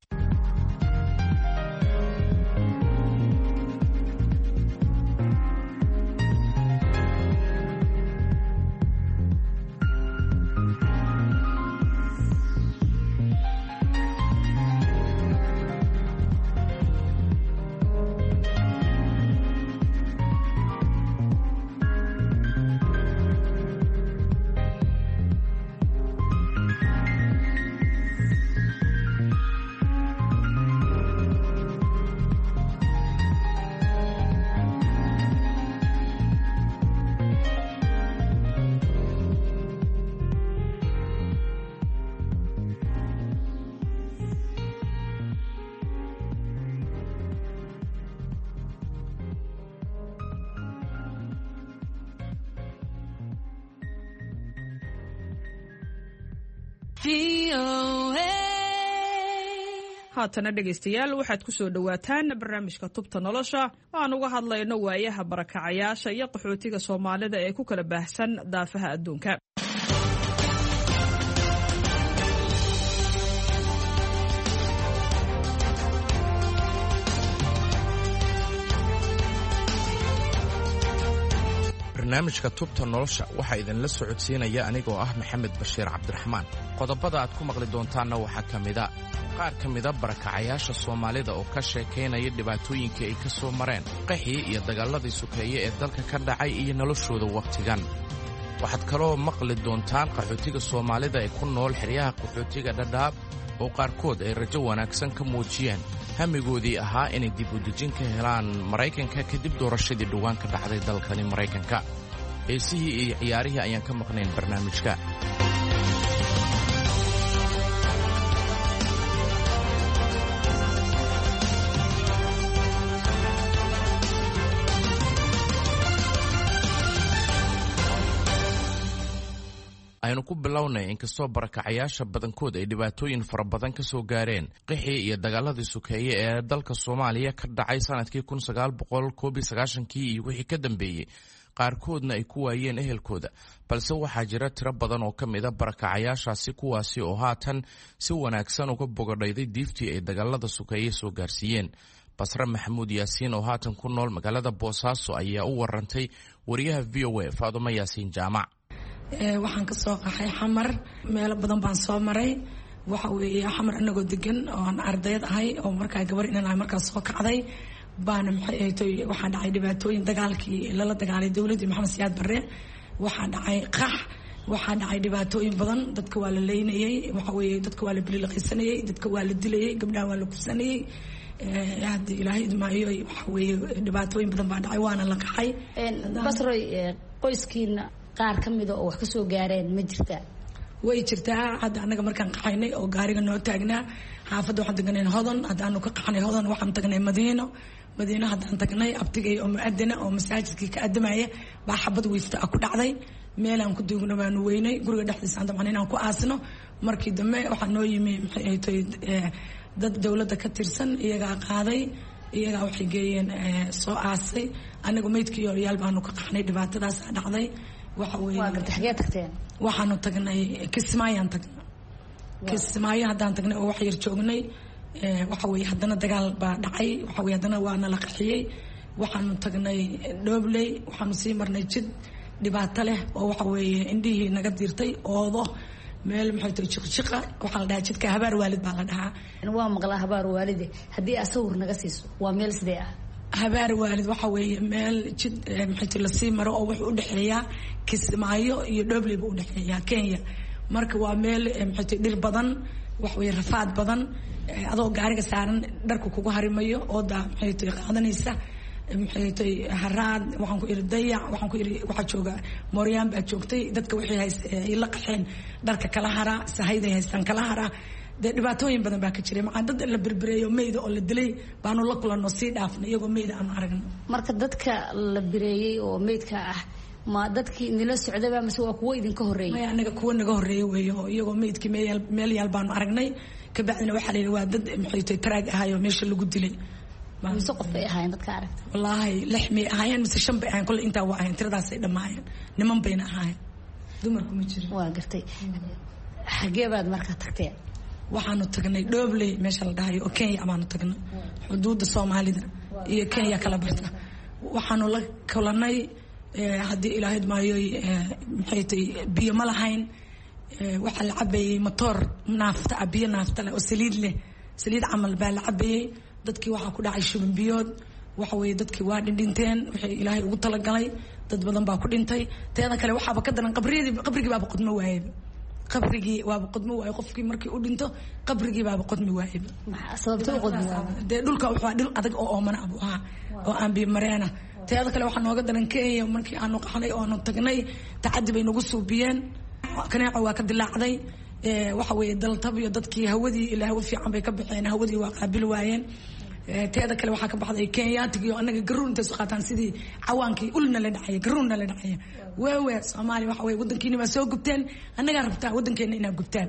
V O A haatana dhegaystayaal waxaad ku soo dhowaataan barnaamijka tubta nolosha aan uga hadlayno waayaha barakacayaasha iyo qaxootiga soomaalida ee ku kala baahsan daafaha adduunka. barnaamijka tubta nolosha waxaa idinla socodsiinaya anigoo ah maxamed bashiir cabdiraxmaan. qodobada aad ku maqli doontaanna waxaa ka mida qaar ka mida barakacayaasha soomaalida oo ka sheekaynaya dhibaatooyinkii ay ka soo mareen qaxii iyo dagaalladii sukeeye ee dalka ka dhacay iyo noloshooda wakhtigan. waxaad kaloo maqli doontaan qaxootiga soomaalida ee ku nool xeryaha qaxootiga dhadhaab oo qaarkood ay rajo wanaagsan ka muujiyeen hamigoodii ahaa inay dib u dejin ka helaan maraykanka kadib doorashadii dhowaan ka dhacday dalkani maraykanka. heesihii iyo ciyaarihii ayaan ka maqnayn barnaamijka. aynu ku bilownay inkastoo barakacayaasha badankood ay dhibaatooyin fara badan ka soo gaareen qixii iyo dagaaladii sukeeye ee dalka soomaaliya ka dhacay sanadkii kun sagaal boqol koob iyo sagaashankii iyo wixii ka dambeeyey, qaarkoodna ay ku waayeen ehelkooda, balse waxaa jira tiro badan oo ka mida barakacayaashaasi kuwaasi oo haatan si wanaagsan uga bogadhayday diiftii ay dagaalada sukeeye soo gaarsiiyeen. basre maxamuud yaasiin oo haatan ku nool magaalada boosaaso ayaa u warantay wariyaha v o a faadumo yaasiin jaamac. waxaan ka soo qaxay xamar, meelo badan baan soo maray. waxa weeye xamar anagoo degan oo aan ardayd ahay oo markaa gabar inaan ahay markaas soo kacday baana maxay ahayd waxaa dhacay dhibaatooyin dagaalkii lala dagaalay dowladdii maxamed siyaad barre. waxaa dhacay qax, waxaa dhacay dhibaatooyin badan. dadka waa la leynayey, waxa weeye dadka waa la biliiliqaysanayey, dadka waa la dilayey, gabdhaha waa la kufsanayey. haddii ilaahay idmaayo waxa weeye dhibaatooyin badan baa dhacay, waana la qaxay. basroy qoyskiina qaar ka mida oo wax ka soo gaareen ma jirtaa? way jirtaa. hadda annaga markaan qaxaynay oo gaariga noo taagnaa xaafadda waxaan tagnay hodan. haddaanu ka qaxnay hodan waxaan tagnay madiino. madiino haddaan tagnay abtigay oo mu'adina oo masaajidkii ka adamaya baa xabad wiifta ah ku dhacday. meelaan ku duugno baanu weynay, guriga dhexdiisa aan dabcan inaan ku aasno. markii dambe waxaa noo yimi maxay ahayd dad dowladda ka tirsan, iyagaa qaaday, iyagaa waxay geeyeen soo aasay. annagu meydkii oyaal baanu ka qaxnay, dhibaatadaasaa dhacday. waxa weeye waxaanu tagnay kismaayaan tagnay kismaayo haddaan tagnay oo wax yar joognay. waxa weeye haddana dagaal baa dhacay, waxa weye haddana waa nala qaxiyey. waxaanu tagnay dhoobley, waxaanu sii marnay jid dhibaato leh oo waxa weeye indhihii naga diirtay, oodo meel maxay tahay jiqjiqa. waxaa la dhahaa jidka habaar waalid baa la dhahaa. waa maqlaa habaar waalide, haddii aad sawir naga siiso waa meel sidee ah? habaar waalid waxa weeye meel jid maxay lasii maro oo wuxuu u dhexeeyaa kismaayo iyo dhoobley buu u dhexeeyaa Kenya. marka waa meel maxay dhir badan, wax weeye rafaad badan, adoo gaariga saaran dharku kugu harimayo oo daa maxay qaadanaysa maxay haraad. waxaan ku iri dayac, waxaan ku iri waxa jooga mooryaan baa joogtay. dadka waxay haysay la qaxeen dharka kala hara, sahayday haystaan kala hara. dee dhibaatooyin badan baa ka jiray. macaan dad la berbereeyo meyda oo la dilay baanu la kulanno sii dhaafnay iyagoo meyda aanu aragno. marka dadka la bireeyey oo meydka ah ma dadkii nila socdaba mise waa kuwo idinka horreeyay? maya anaga kuwo naga horreeyay weeye oo iyagoo meydkii meel meel yaal baanu aragnay. kabacdina waxaa la yidhi waa dad maxay tahay taraag ahaayoo meesha lagu dilay. mise qof bay ahaayeen dadka aragtay? wallaahi lix may ahaayeen mise shan bay ahaayeen, kolle intaa waa ahayn, tiradaasay dhammaayeen. niman bayna ahaayeen, dumarku ma jirin. waa gartay. xagee baad markaa tagteen? waxaanu tagnay dhoobley meesha la dhahayo oo Kenya baanu tagnay. xuduudda Soomaalida iyo Kenya kala barta. waxaanu la kulanay haddii ilaahay maayo maxay tahay biyo ma lahayn. waxaa la cabayay matoor naafta ah, biyo naafta leh oo saliid leh, saliid camal baa la cabayay. dadkii waxaa ku dhacay shuban biyood. waxa weeye dadkii waa dhindhinteen, waxay ilaahay ugu talagalay. dad badan baa ku dhintay. teeda kale waxaaba ka daran qabriyadii qabrigii baaba qodmo waayay. qabrigii waaba qodmo waayay qofkii markii u dhinto qabrigii baaba qodmi waayay. sababtoo qodmo waayay dee dhulka wuxuu dhul adag oo oomana abu ahaa oo aan biyo mareena. teeda kale waxaa nooga daran Kenya markii aanu qaxnay oo aanu tagnay tacadi bay nagu suubiyeen. kaneeco waa ka dilaacday. waxa weeye daltab iyo dadkii hawadii ilaa hawo fiican bay ka baxeen, hawadii waa qaabil waayeen. teeda kale waxaa ka baxday Kenyaatiga iyo anaga garuun inta soo qaataan sidii cawaankii ulna la dhacay, garuunna la dhacay. weewe Soomaali waxa weeye wadankiina waa soo gubteen, anaga rabtaa wadankeena inaa gubtaan.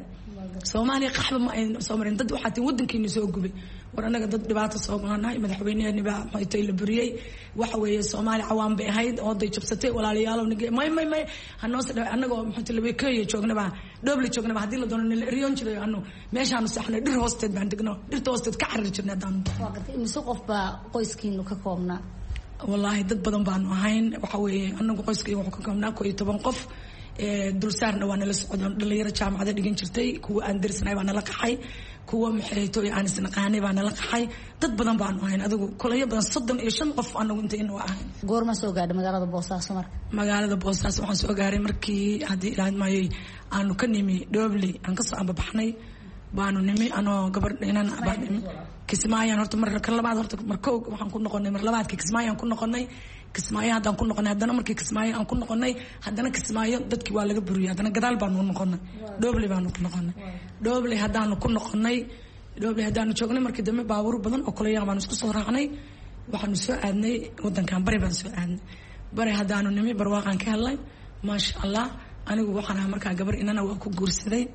soomaaliya qaxba ma aynu soo marin dad waxaa tiin waddankiina soo gubay war anaga dad dhibaato soo maranahay madaxweyneheeni baa maxaytay la buriyey waxa weeye soomaali cawaan bay ahayd ooday jabsatay walaalayaalow nige may may may hanoos anagoo maxaytay labeekeeya joognaba dhoobli joognaba haddii la doono nila eriyoon jiray anu meeshaanu saxnay dhir hoosteed baan degno dhirta hoosteed ka carari jirnay haddaan mise qof baa qoyskiinu ka koobnaa wallaahi dad badan baanu ahayn waxa weeye anagu qoyskayga wuxuu ka koobnaa koo iyo toban qof dulsaarna waa nala socdon dhalinyaro jaamacada dhigan jirtay kuwa aan darsanahay baa nala qaxay kuwa maxaytoy aan isnaqaanay baa nala qaxay dad badan baanu ahayn adigu kolayo badan soddon iyo shan qof anagu intayna waa ahayn goorma soo gaadhay magaalada boosaaso marka magaalada boosaaso waxaan soo gaaray markii haddii ilaahay maayay aanu ka nimi dhoobli aan kasoo ambabaxnay baanu nimi anoo gabadh inan baa nimi kismaayaan horta mar kan labaad horta mar kow waxaan ku noqonay mar labaadkii kismaayaan ku noqonay kismaayo haddaan ku noqonay haddana markii kismaayo aan ku noqonay haddana kismaayo dadkii waa laga buriyay haddana gadaal baanu noqonay dhoobli baanu ku noqonay dhoobli haddaanu ku noqonay dhoobli haddaanu joognay markii dambe baabuur badan oo kaleyaa baanu isku soo raacnay waxaanu soo aadnay waddankan bari baan soo aadnay bari haddaanu nimi barwaaqaan ka helnay maasha allah anigu waxaan ahaa markaa gabar inana waa ku guursaday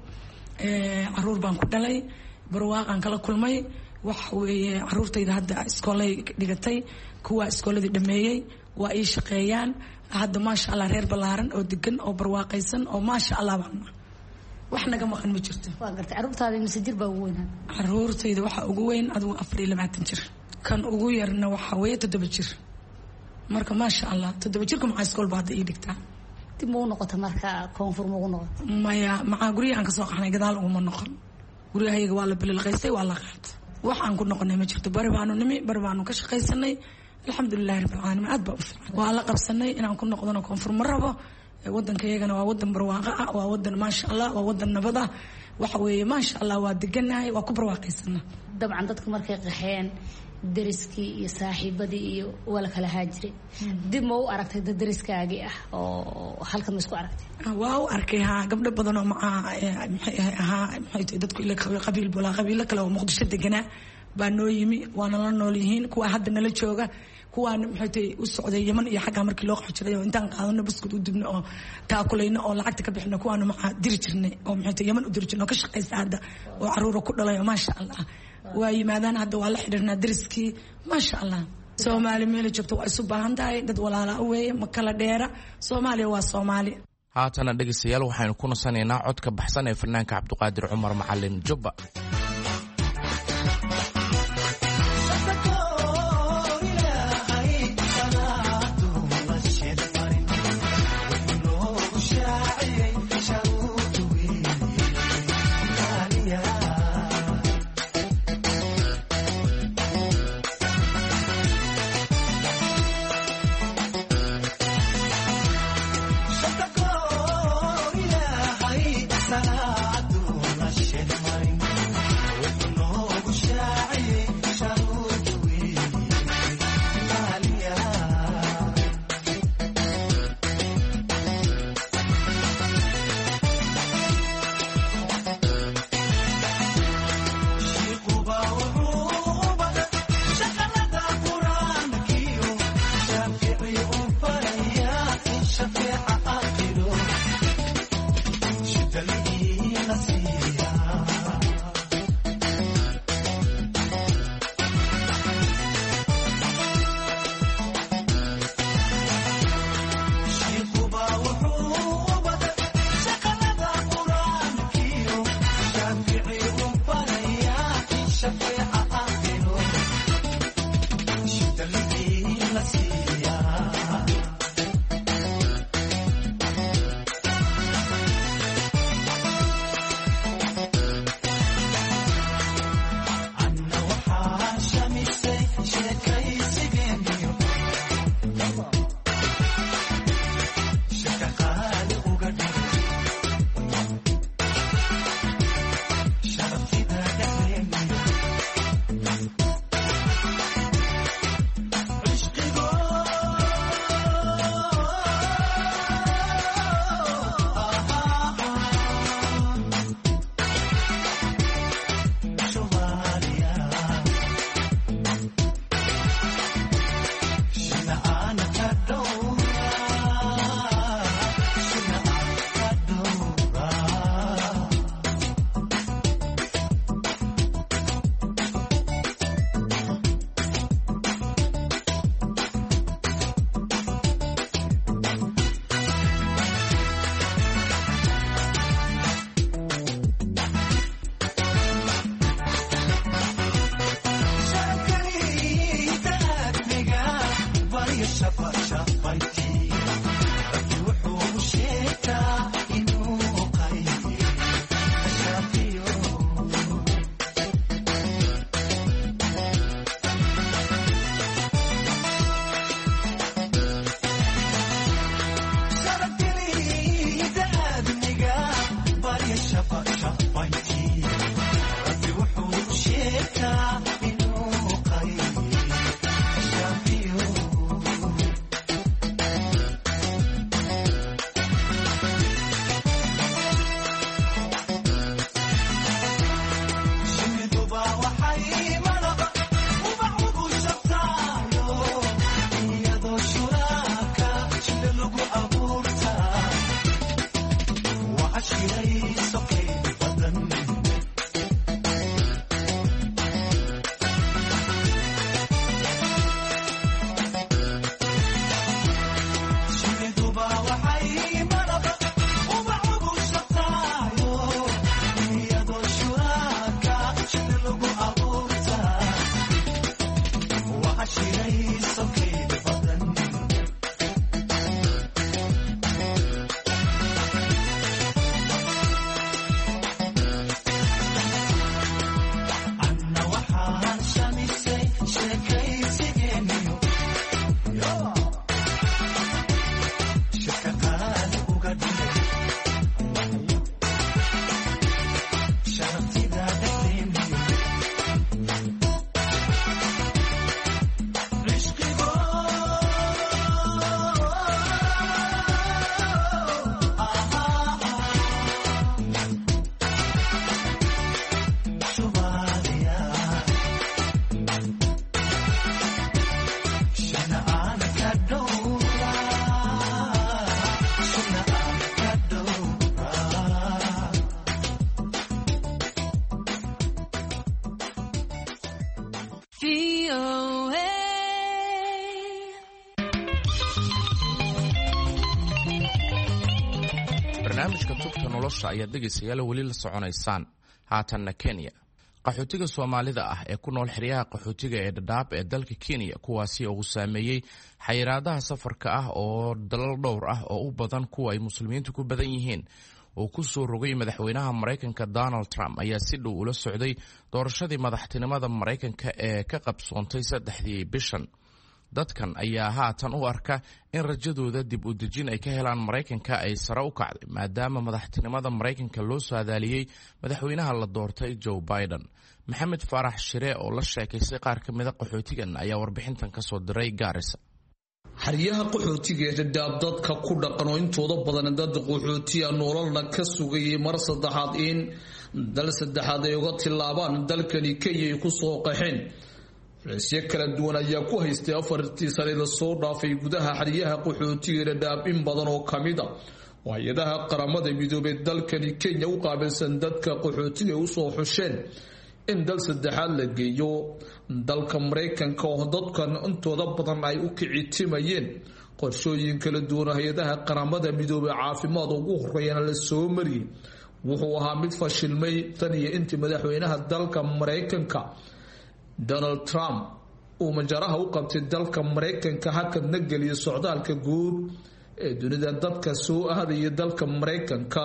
caruur baan ku dhalay barwaaqaan kala kulmay waxa weeye caruurtayda hadda iskoolay dhigatay kuwa iskooladii dhameeyey waa ii shaqeeyaan hadda maasha allah reer ballaaran oo degan oo barwaaqaysan oo maasha allah baan wax naga maqan ma jirto waa gartay caruurtaada mise jir baa ugu weyn caruurtayda waxaa ugu weyn adigu afar iyo labaatan jir kan ugu yarna waxaa weeye toddoba jir marka maasha allah toddoba jirka maxaa iskool baa hadda ii dhigtaa dib ma u noqota marka koonfur ma ugu noqota maya maxaa guryaha aan kasoo qaxnay gadaal uguma noqon guryahayaga waa la bililqaystay waa la qaatay wax aan ku noqonay ma jirto bari baanu nimi bari baanu ka shaqaysanay alxamdulilahi rabbil caalamiin aad baa u fiican waa la qabsanay inaan ku noqdano koonfur ma rabo waddankayagana waa waddan barwaaqo ah waa waddan maasha allah waa waddan nabad ah waxa weeye maasha allah waa deganahay waa ku barwaaqaysana dabcan dadku markay qaxeen dariskii iyo saaxiibadii iyo waa la kala haajiray dib ma u aragtay dad dariskaagii ah oo halkan ma isku aragtay waa u arkay haa gabdho badan oo macaa maxay ahaa maxay tahay dadku ila qabiil bulaa qabiilo kale oo muqdisho deganaa baa noo yimi waana la nool yihiin kuwa hadda nala jooga kuwaan maxay tahay u socday yaman iyo xaggaa markii loo qaxo jiray oo intaan qaadano buskud u dibno oo taakulayno oo lacagta ka bixino kuwaanu macaa diri jirnay oo maxay tahay yaman u diri jirnay oo ka shaqaysa hadda oo caruura ku dhalay oo maasha allah waa yimaadaan hadda waa la xidhiirnaa dariskii maasha allah soomaali meela joogto waa isu baahan tahay dad walaala weeye ma kala dheera soomaaliya waa soomaali haatana dhegaystayaal waxaynu ku nasanaynaa codka baxsan ee fanaanka cabdiqaadir cumar macalin jubba Salaatu la shid marin barnaamijka tubta nolosha ayaad dhegaystayaal weli la soconaysaan. haatanna Kenya. qaxootiga Soomaalida ah ee ku nool xeryaha qaxootiga ee Dadaab ee dalka Kenya kuwaasi oo saameeyay xayiraadaha safarka ah oo dalal dhowr ah oo u badan kuwa ay muslimiintu ku badan yihiin oo ku soo rogay madaxweynaha Mareykanka Donald Trump ayaa si dhow ula socday doorashadii madaxtinimada Mareykanka ee ka qabsoontay saddexdii bishan. dadkan ayaa haatan u arka in rajadooda dib u dejin ay ka helaan Mareykanka ay sare u kacday maadaama madaxtinimada Mareykanka loo saadaaliyay madaxweynaha la doortay Joe Biden. Maxamed Farax Shire oo la sheekaysay qaar ka mid ah qaxootigan ayaa warbixintan ka soo diray Gaarisa. xeryaha qaxootiga ee Dadaab dadka ku dhaqan oo intooda badan dad qaxootiga nololna ka sugayay mar saddexaad in dal saddexaad ay uga tilaabaan dalkani Kenya ay ku soo qaxeen. Raasyo kala duwan ayaa ku haystay afartii sano la soo dhaafay gudaha xeryaha qaxootiga ee Dadaab in badan oo kamid ah hay'adaha qaramada midoobay dalkani Kenya u qaabilsan dadka qaxootiga u soo xusheen in dal saddexaad la geeyo. dalka Mareykanka oo dadkan intooda badan ay u kicitimayeen qorshooyin kala duwan hay'adaha qaramada midoobay caafimaad ugu horeeyana la soo mariyay wuxuu ahaa mid fashilmay tan iyo intii madaxweynaha dalka Mareykanka Donald Trump uu majaraha u qabtay dalka Mareykanka hakadna geliyay socdaalka guud ee dunida dadka soo aadaya dalka Mareykanka.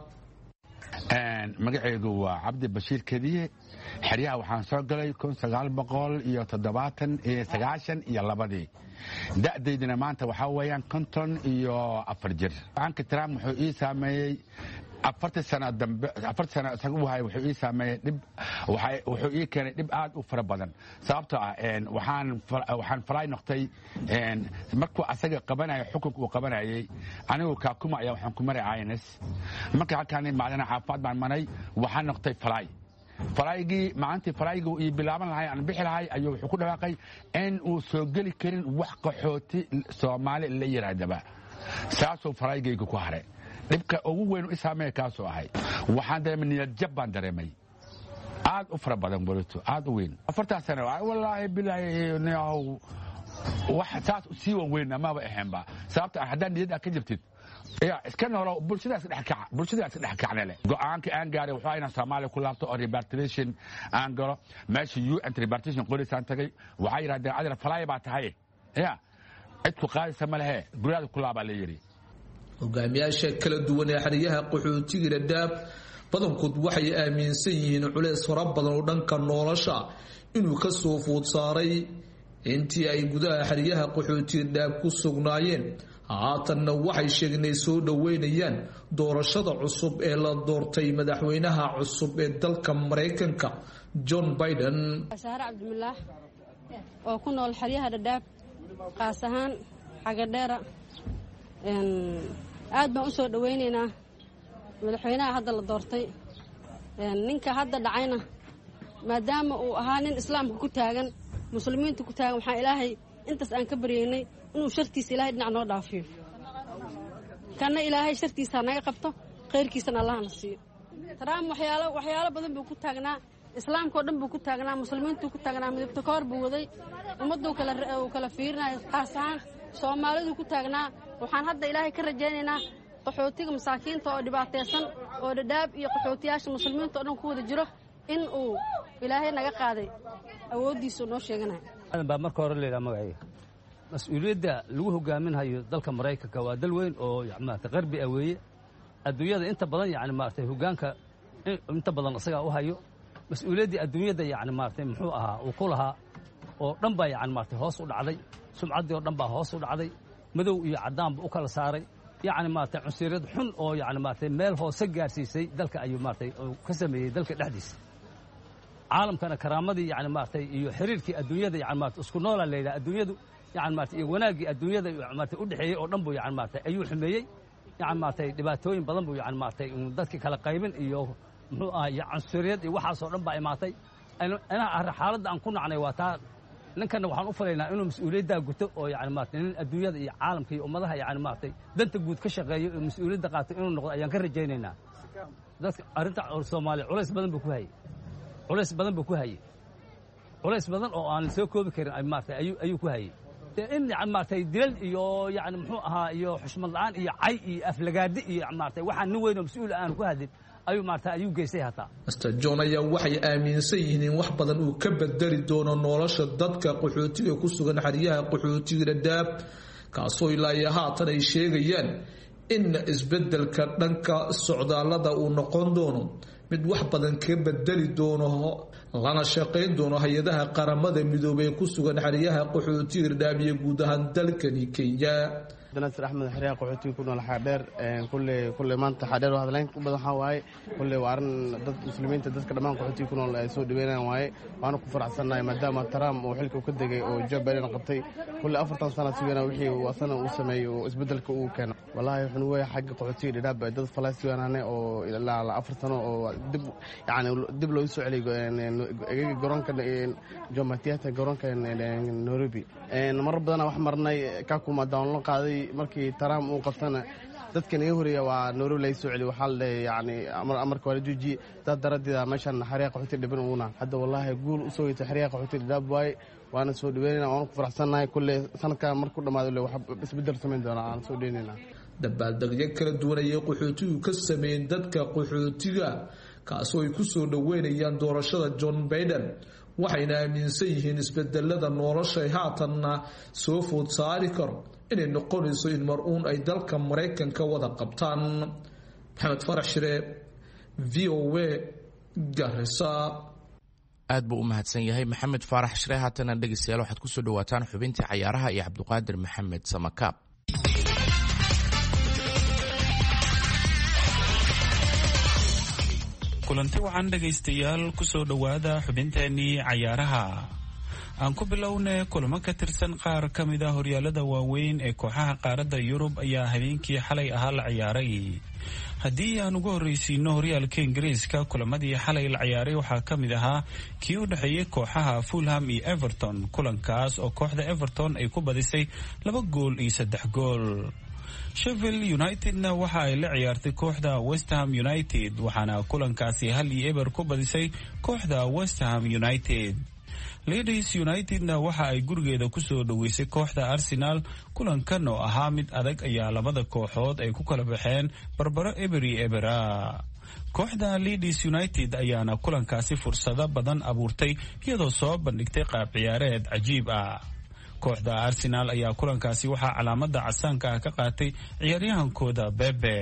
magacaygu waa Cabdi Bashiir Kadiye. xeryaha waxaan soo galay kun sagaal boqol iyo toddobaatan iyo sagaashan iyo labadii. da'daydina maanta waxaa weeyaan konton iyo afar jir. Anka Trump wuxuu ii saameeyey afartii sano dambe afartii sano isagu wahay wuxuu ii saameeyay dib waxay wuxuu ii keenay dib aad u fara badan sababtoo ah een waxaan waxaan falay noqtay een markuu asaga qabanayo xukunka uu qabanayay anigu ka kuma ayaa waxaan ku maray I N S marka halkaan macdana caafimaad baan maray waxaan noqtay falay falaygii maantii falaygu ii bilaaban lahay aan bixi lahay ayuu wuxuu ku dhawaaqay in uu soo gali karin wax qaxooti Soomaali la yiraahdaba saasoo falaygaygu ku haray dhibka ugu weyn u saameeyay kaasoo ahay waxaan dareemay niyad jab baan dareemay aad u fara badan bolito aad u weyn afarta sano wallaahi bilaahi naaw wax taas si weyn ama ba ahaanba sababta haddaan niyad ka jirtid ya iska noolo bulshadaas dhex kac bulshadaas dhex kacnale go'aanka aan gaaray waxa ayna Soomaaliya ku laabto oo repatriation aan galo meeshii U N repatriation qorisaan tagay waxa yiraahdeen adar falay baa tahay ya cid ku qaadaysa ma lahe guryaha ku laaba la yiri. hogaamiyaasha kala duwan ee xeryaha qaxootiga Dadaab badankood waxay aaminsan yihiin culeys fara badan oo dhanka nolosha inuu ka soo food saaray intii ay gudaha xeryaha qaxootiga Dadaab ku sugnaayeen. haatanna waxay sheegnay soo dhaweynayaan doorashada cusub ee la doortay madaxweynaha cusub ee dalka Mareykanka John Biden. Saara Cabdullah oo ku nool xeryaha Dadaab qaas ahaan Xagadheera een aad baan u soo dhaweynaynaa madaxweynaha hadda la doortay een ninka hadda dhacayna maadaama uu ahaa nin islaamka ku taagan muslimiinta ku taagan waxaan ilaahay intaas aan ka baryeynay inuu shartiisa ilaahay dhinac noo dhaafiyo kana ilaahay shartiisa naga qabto khayrkiisana Allah na siiyo. Trump waxyaalo waxyaalo badan buu ku taagnaa islaamka oo dhan buu ku taagnaa muslimiintu ku taagnaa midabta koor buu waday ummaddu kala uu kala fiirinayo qaas ahaan Soomaalidu ku taagnaa waxaan hadda ilaahay ka rajaynaynaa qaxootiga masaakiinta oo dhibaataysan oo Dadaab iyo qaxootiyaasha muslimiinta oo dhan ku wada jiro in uu ilaahay naga qaaday awoodiisa noo sheeganayo. baa marka hore leeyahay magacayga mas'uuliyadda lagu hogaaminayo dalka Mareykanka waa dal weyn oo maartay qarbi ah weeye adduunyada inta badan yaani maartay hogaanka inta badan asaga u hayo mas'uuliyadda adduunyada yaani maartay muxuu ahaa uu ku lahaa oo dhan baa yaani maartay hoos u dhacday sumcaddii oo dhan baa hoos u dhacday madow iyo cadaan buu kala saaray yaani maartay cunsuriyad xun oo yaani maartay meel hoose gaarsiisay dalka ayuu maartay ka sameeyay dalka dhexdiisa caalamkana karaamadii yaani maartay iyo xiriirkii adduunyada yaani maartay isku nool leeyahay adduunyadu yaani maartay iyo wanaagii adduunyada maartay u dhaxeeyay oo dhan buu yaani maartay ayuu xumeeyay yaani maartay dhibaatooyin badan buu yaani maartay dadkii kala qaybin iyo muxuu ahaa cunsuriyad iyo waxaas oo dhan baa imaatay ana xaaladda aan ku nacnay waa taa ninkana waxaan u falaynaa inuu mas'uuliyadda guto oo yaani maartay nin adduunyada iyo caalamka iyo ummadaha yaani maartay danta guud ka shaqeeyo oo mas'uuliyadda qaato inuu noqdo ayaan ka rajaynaynaa dadka arinta Soomaaliya culays badan buu ku hayay culays badan buu ku hayay culays badan oo aan soo koobi karin ay maartay ayuu ayuu ku hayay in maartay dilal iyo yani muxuu ahaa iyo xushmad la'aan iyo cay iyo aflagaadi iyo maartay waxaan nin weyn oo mas'uul aan ku hadin ayuu maartay ayuu geysay hataa Mister John ayaa waxay aaminsan yihiin in wax badan uu ka bedeli doono nolosha dadka qaxootiga ku sugan xeryaha qaxootiga Dadaab kaasoo ilaa iyo haatan ay sheegayaan in isbedelka dhanka socdaalada uu noqon doono mid wax badan ka bedeli doono lana shaqayn doono hay'adaha qaramada midoobay ku sugan xeryaha qaxootiga Dadaab iyo guud ahaan dalkani Kenya Nasir Axmed xeryaha qaxootiga ku nool xaadheer kulle kulle maanta xaadheer waxa leen ku badan waxa waaye kulle waaran dad muslimiinta dadka dhamaan qaxootiga ku nool ay soo dhaweynayaan waaye waana ku faraxsanahay maadaama Trump uu xilka ka degay oo Joe Biden qabtay kulle afartan sano sugana wixii uu asana uu sameeyay oo isbedelka uu keeno wallahi wuxuu weey xagga qaxootiga Dadaab dad Falastiiniyiin oo ilaa afar sano oo dib yaani dib loo soo celiyo garoonka Jomo Kenyatta garoonka Nairobi een mar badan wax marnay ka kuma doon la qaaday markii Trump uu qabtana dadkan ay horiya waa Nairobi lay soo celiyo waxa la yaani amar amarka wala jooji dad daradida meeshan xariiq qaxootiga dhiban uuna hadda wallahi guul u soo yitay xariiq qaxootiga Dadaab way waana soo dhaweynaa waan ku faraxsanahay kulle sanadka markuu dhamaado wax isbedel sameyn doona aan soo dheenina dabaaldegyo kala duwan ay qaxootigu ka sameeyeen dadka qaxootiga kaasoo ay ku soo dhaweynayaan doorashada John Biden waxayna aaminsan yihiin isbedelada nolosha ay haatanna soo food saari karo inay noqonayso in mar-uun ay dalka Mareykanka wada qabtaan Maxamed Farax Shire V O A Garissa aad buu u mahadsan yahay Maxamed Farax Shire haatana dhegeystayaal waxaad ku soo dhawaataan xubintii cayaaraha iyo Cabduqaadir Maxamed Samakaab kulanti wacan dhegaystayaal ku soo dhowaada xubinteenii cayaaraha aan ku bilownay kulamo ka tirsan qaar ka mid ah horyaalada waaweyn ee kooxaha qaaradda Yurub ayaa habeenkii xalay ahaa la ciyaaray haddii aan ugu horreysiino horyaalka Ingiriiska kulamadii xalay la ciyaaray waxaa ka mid ahaa kii u dhexeeyay kooxaha Fulham iyo Everton kulankaas oo kooxda Everton ay ku badisay laba gool iyo saddex gool Sheffield Unitedna waxa ay la ciyaartay kooxda West Ham United waxaana kulankaasi hal iyo eber ku badisay kooxda West Ham United Leeds Unitedna waxa ay gurigeeda ku soo dhaweysay kooxda Arsenal kulankan oo ahaa mid adag ayaa labada kooxood ay ku kala baxeen barbaro eber iyo ebera kooxda Leeds United ayaana kulankaasi fursado badan abuurtay iyadoo soo bandhigtay qaab ciyaareed cajiib ah kooxda Arsenal ayaa kulankaasi waxaa calaamada casaanka ah ka qaatay ciyaaryahankooda Bebe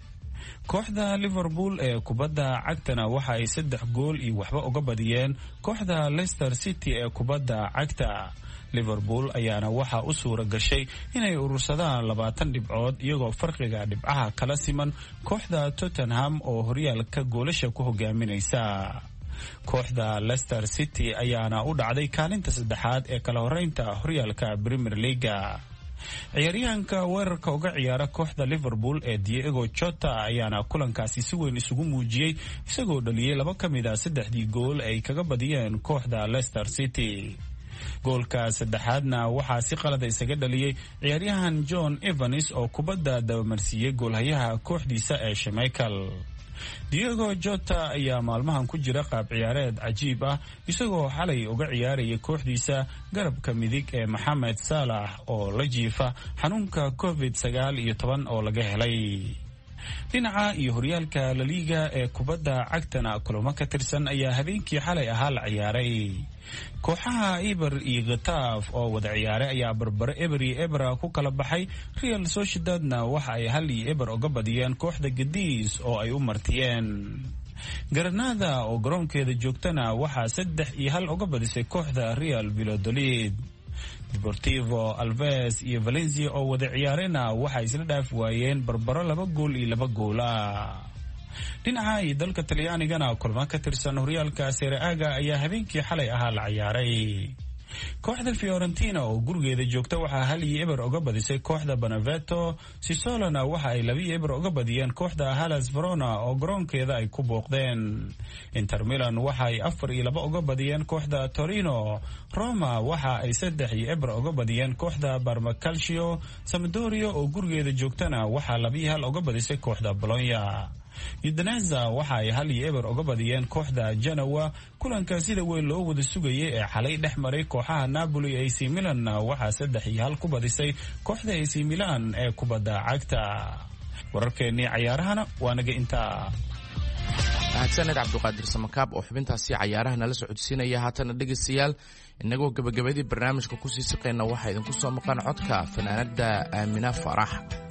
kooxda Liverpool ee kubadda cagtana waxa ay saddex gool iyo waxba uga badiyeen kooxda Leicester City ee kubadda cagta Liverpool ayaana waxa u suura gashay inay urursadaan labaatan dhibcood iyagoo farqiga dhibcaha kala siman kooxda Tottenham oo horyaalka goolasha ku hogaaminaysa kooxda Leicester City ayaana u dhacday kaalinta saddexaad ee kala horeynta horyaalka Premier League ciyaaryahanka weerarka uga ciyaara kooxda Liverpool ee Diego Jota ayaana kulankaasi si weyn isugu muujiyay isagoo dhaliyay laba ka mid ah saddexdii gool ay kaga badiyeen kooxda Leicester City goolka saddexaadna waxaa si qalad isaga dhaliyay ciyaaryahan John Evans oo kubadda dabamarsiiyay goolhayaha kooxdiisa ee Schmeichel Diego Jota ayaa maalmahan ku jira qaab ciyaareed cajiib ah isagoo xalay uga ciyaaraya kooxdiisa garabka midig ee Mohamed Salah oo la jiifa xanuunka covid sagaal iyo toban oo laga helay dhinaca iyo horyaalka La Liga ee kubadda cagtana kulamo ka tirsan ayaa habeenkii xalay ahaa la ciyaaray kooxaha Eibar iyo Getafe oo wada ciyaaray ayaa barbaro eber iyo ebra ku kala baxay Real Sociedadna waxa ay hal iyo eber uga badiyeen kooxda Cadiz oo ay u martiyeen Granada oo garoonkeeda joogtana waxaa saddex iyo hal uga badisay kooxda Real Valladolid Deportivo Alaves iyo Valencia oo wada ciyaarayna waxay isla dhaaf waayeen barbaro laba gool iyo laba gool ah dhinaca iyo dalka Talyaanigana kulamo ka tirsan horyaalka Serie A ayaa habeenkii xalay ahaa la ciyaaray kooxda Fiorentina oo gurigeeda joogta waxaa hal iyo eber uga badisay kooxda Benevento Sassuolona waxa ay laba iyo eber uga badiyeen kooxda Hellas Verona oo garoonkeeda ay ku booqdeen Inter Milan waxa ay afar iyo laba uga badiyeen kooxda Torino Roma waxa ay saddex iyo eber uga badiyeen kooxda Parma Calcio Sampdoria oo gurigeeda joogtana waxa laba iyo hal uga badisay kooxda Bologna Udinese waxa ay hal iyo eber uga badiyeen kooxda Genoa kulanka sida weyn loo wada sugayay ee xalay dhex maray kooxaha Napoli A C Milan waxa saddex iyo hal ku badisay kooxda A C Milan ee kubadda cagta. wararkeennii cayaarahana waa naga intaa. mahadsaned cabduqaadir samakaab oo xubintaasi cayaaraha nala socodsiinaya. haatana dhegaystayaal innagoo gabagabadii barnaamijka kusii siqayna waxaa idinku soo maqan codka fanaanada Aamina Farax.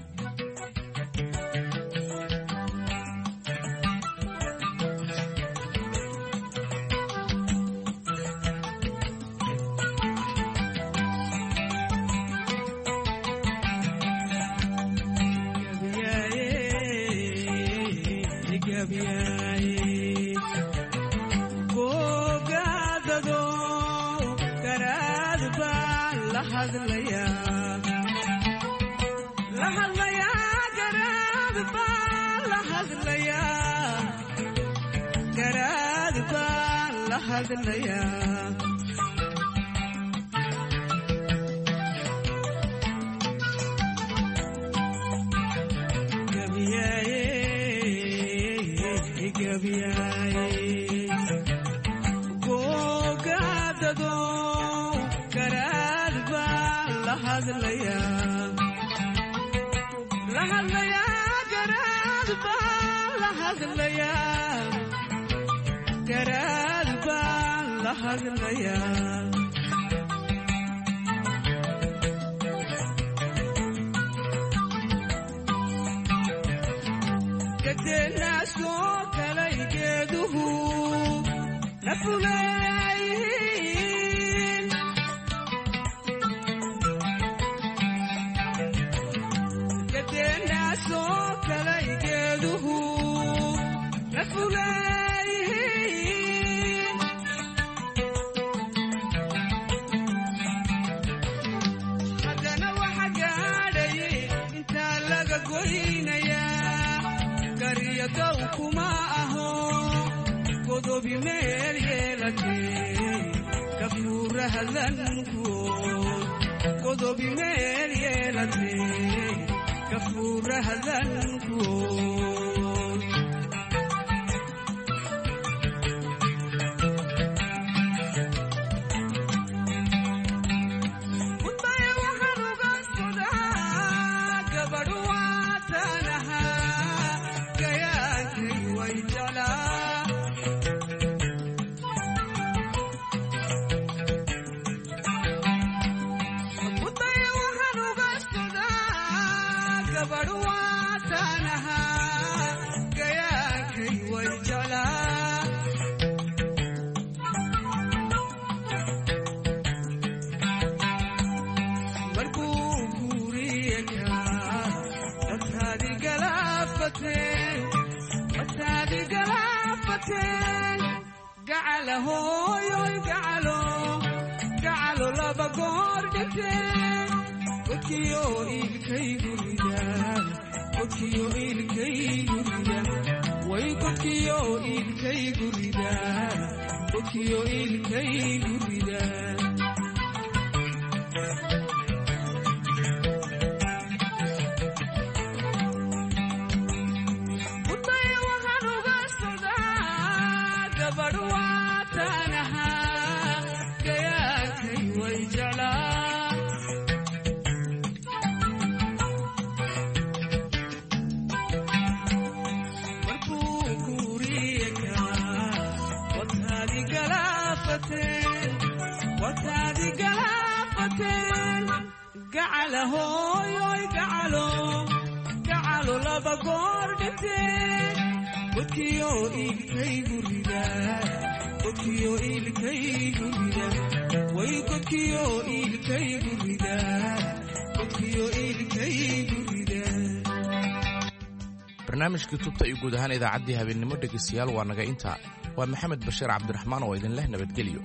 barnaamijkii tubta iyo guud ahaan idaacaddii habeennimo dhegaystayaal waa naga intaa. waa maxamed bashiir cabdiraxmaan oo idin leh nabadgelyo.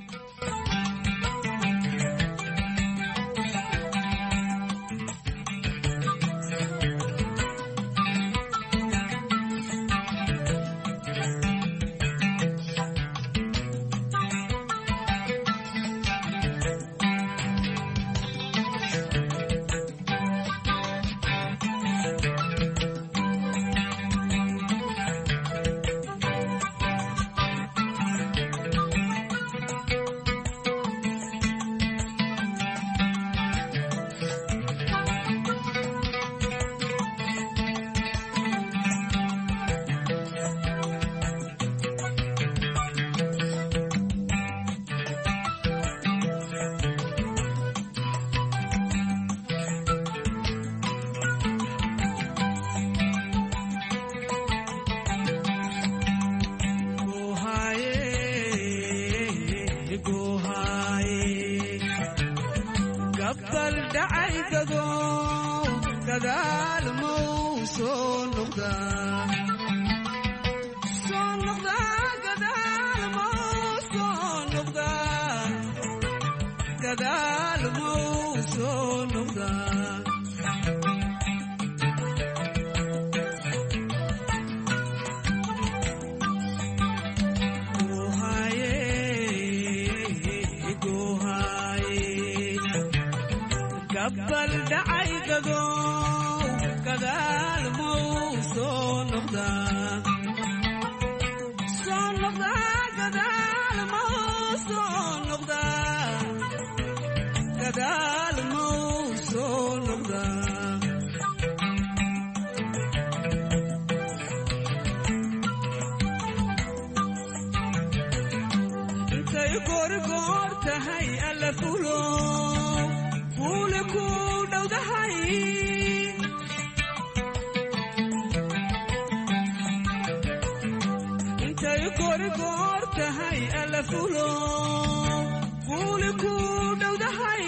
gadaal mau soo noqdaa soo noqdaa gadaal mau soo noqdaa gadaal mau soo noqdaa gabbal dhacay gadow gadaal mau soo noqdaa soo noqdaa gadaal mau soo noqdaa gadaal mau soo noqdaa intay goorgoor tahay alla fulo kuule ku dhowdahay intay goorgoor tahay alla fulo kuule ku dhowdahay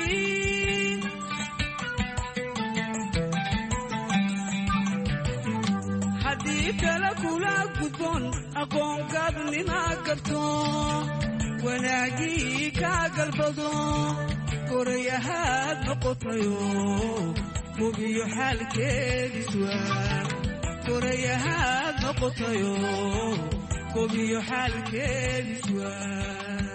haddii kala kula gudboon aqoonkaadnima garto wanaagii kaa galbado gorayahaad noqotayo hubiyo xaalkeediswaa gorayahaad noqotayo hubiyo xaalkeediswaa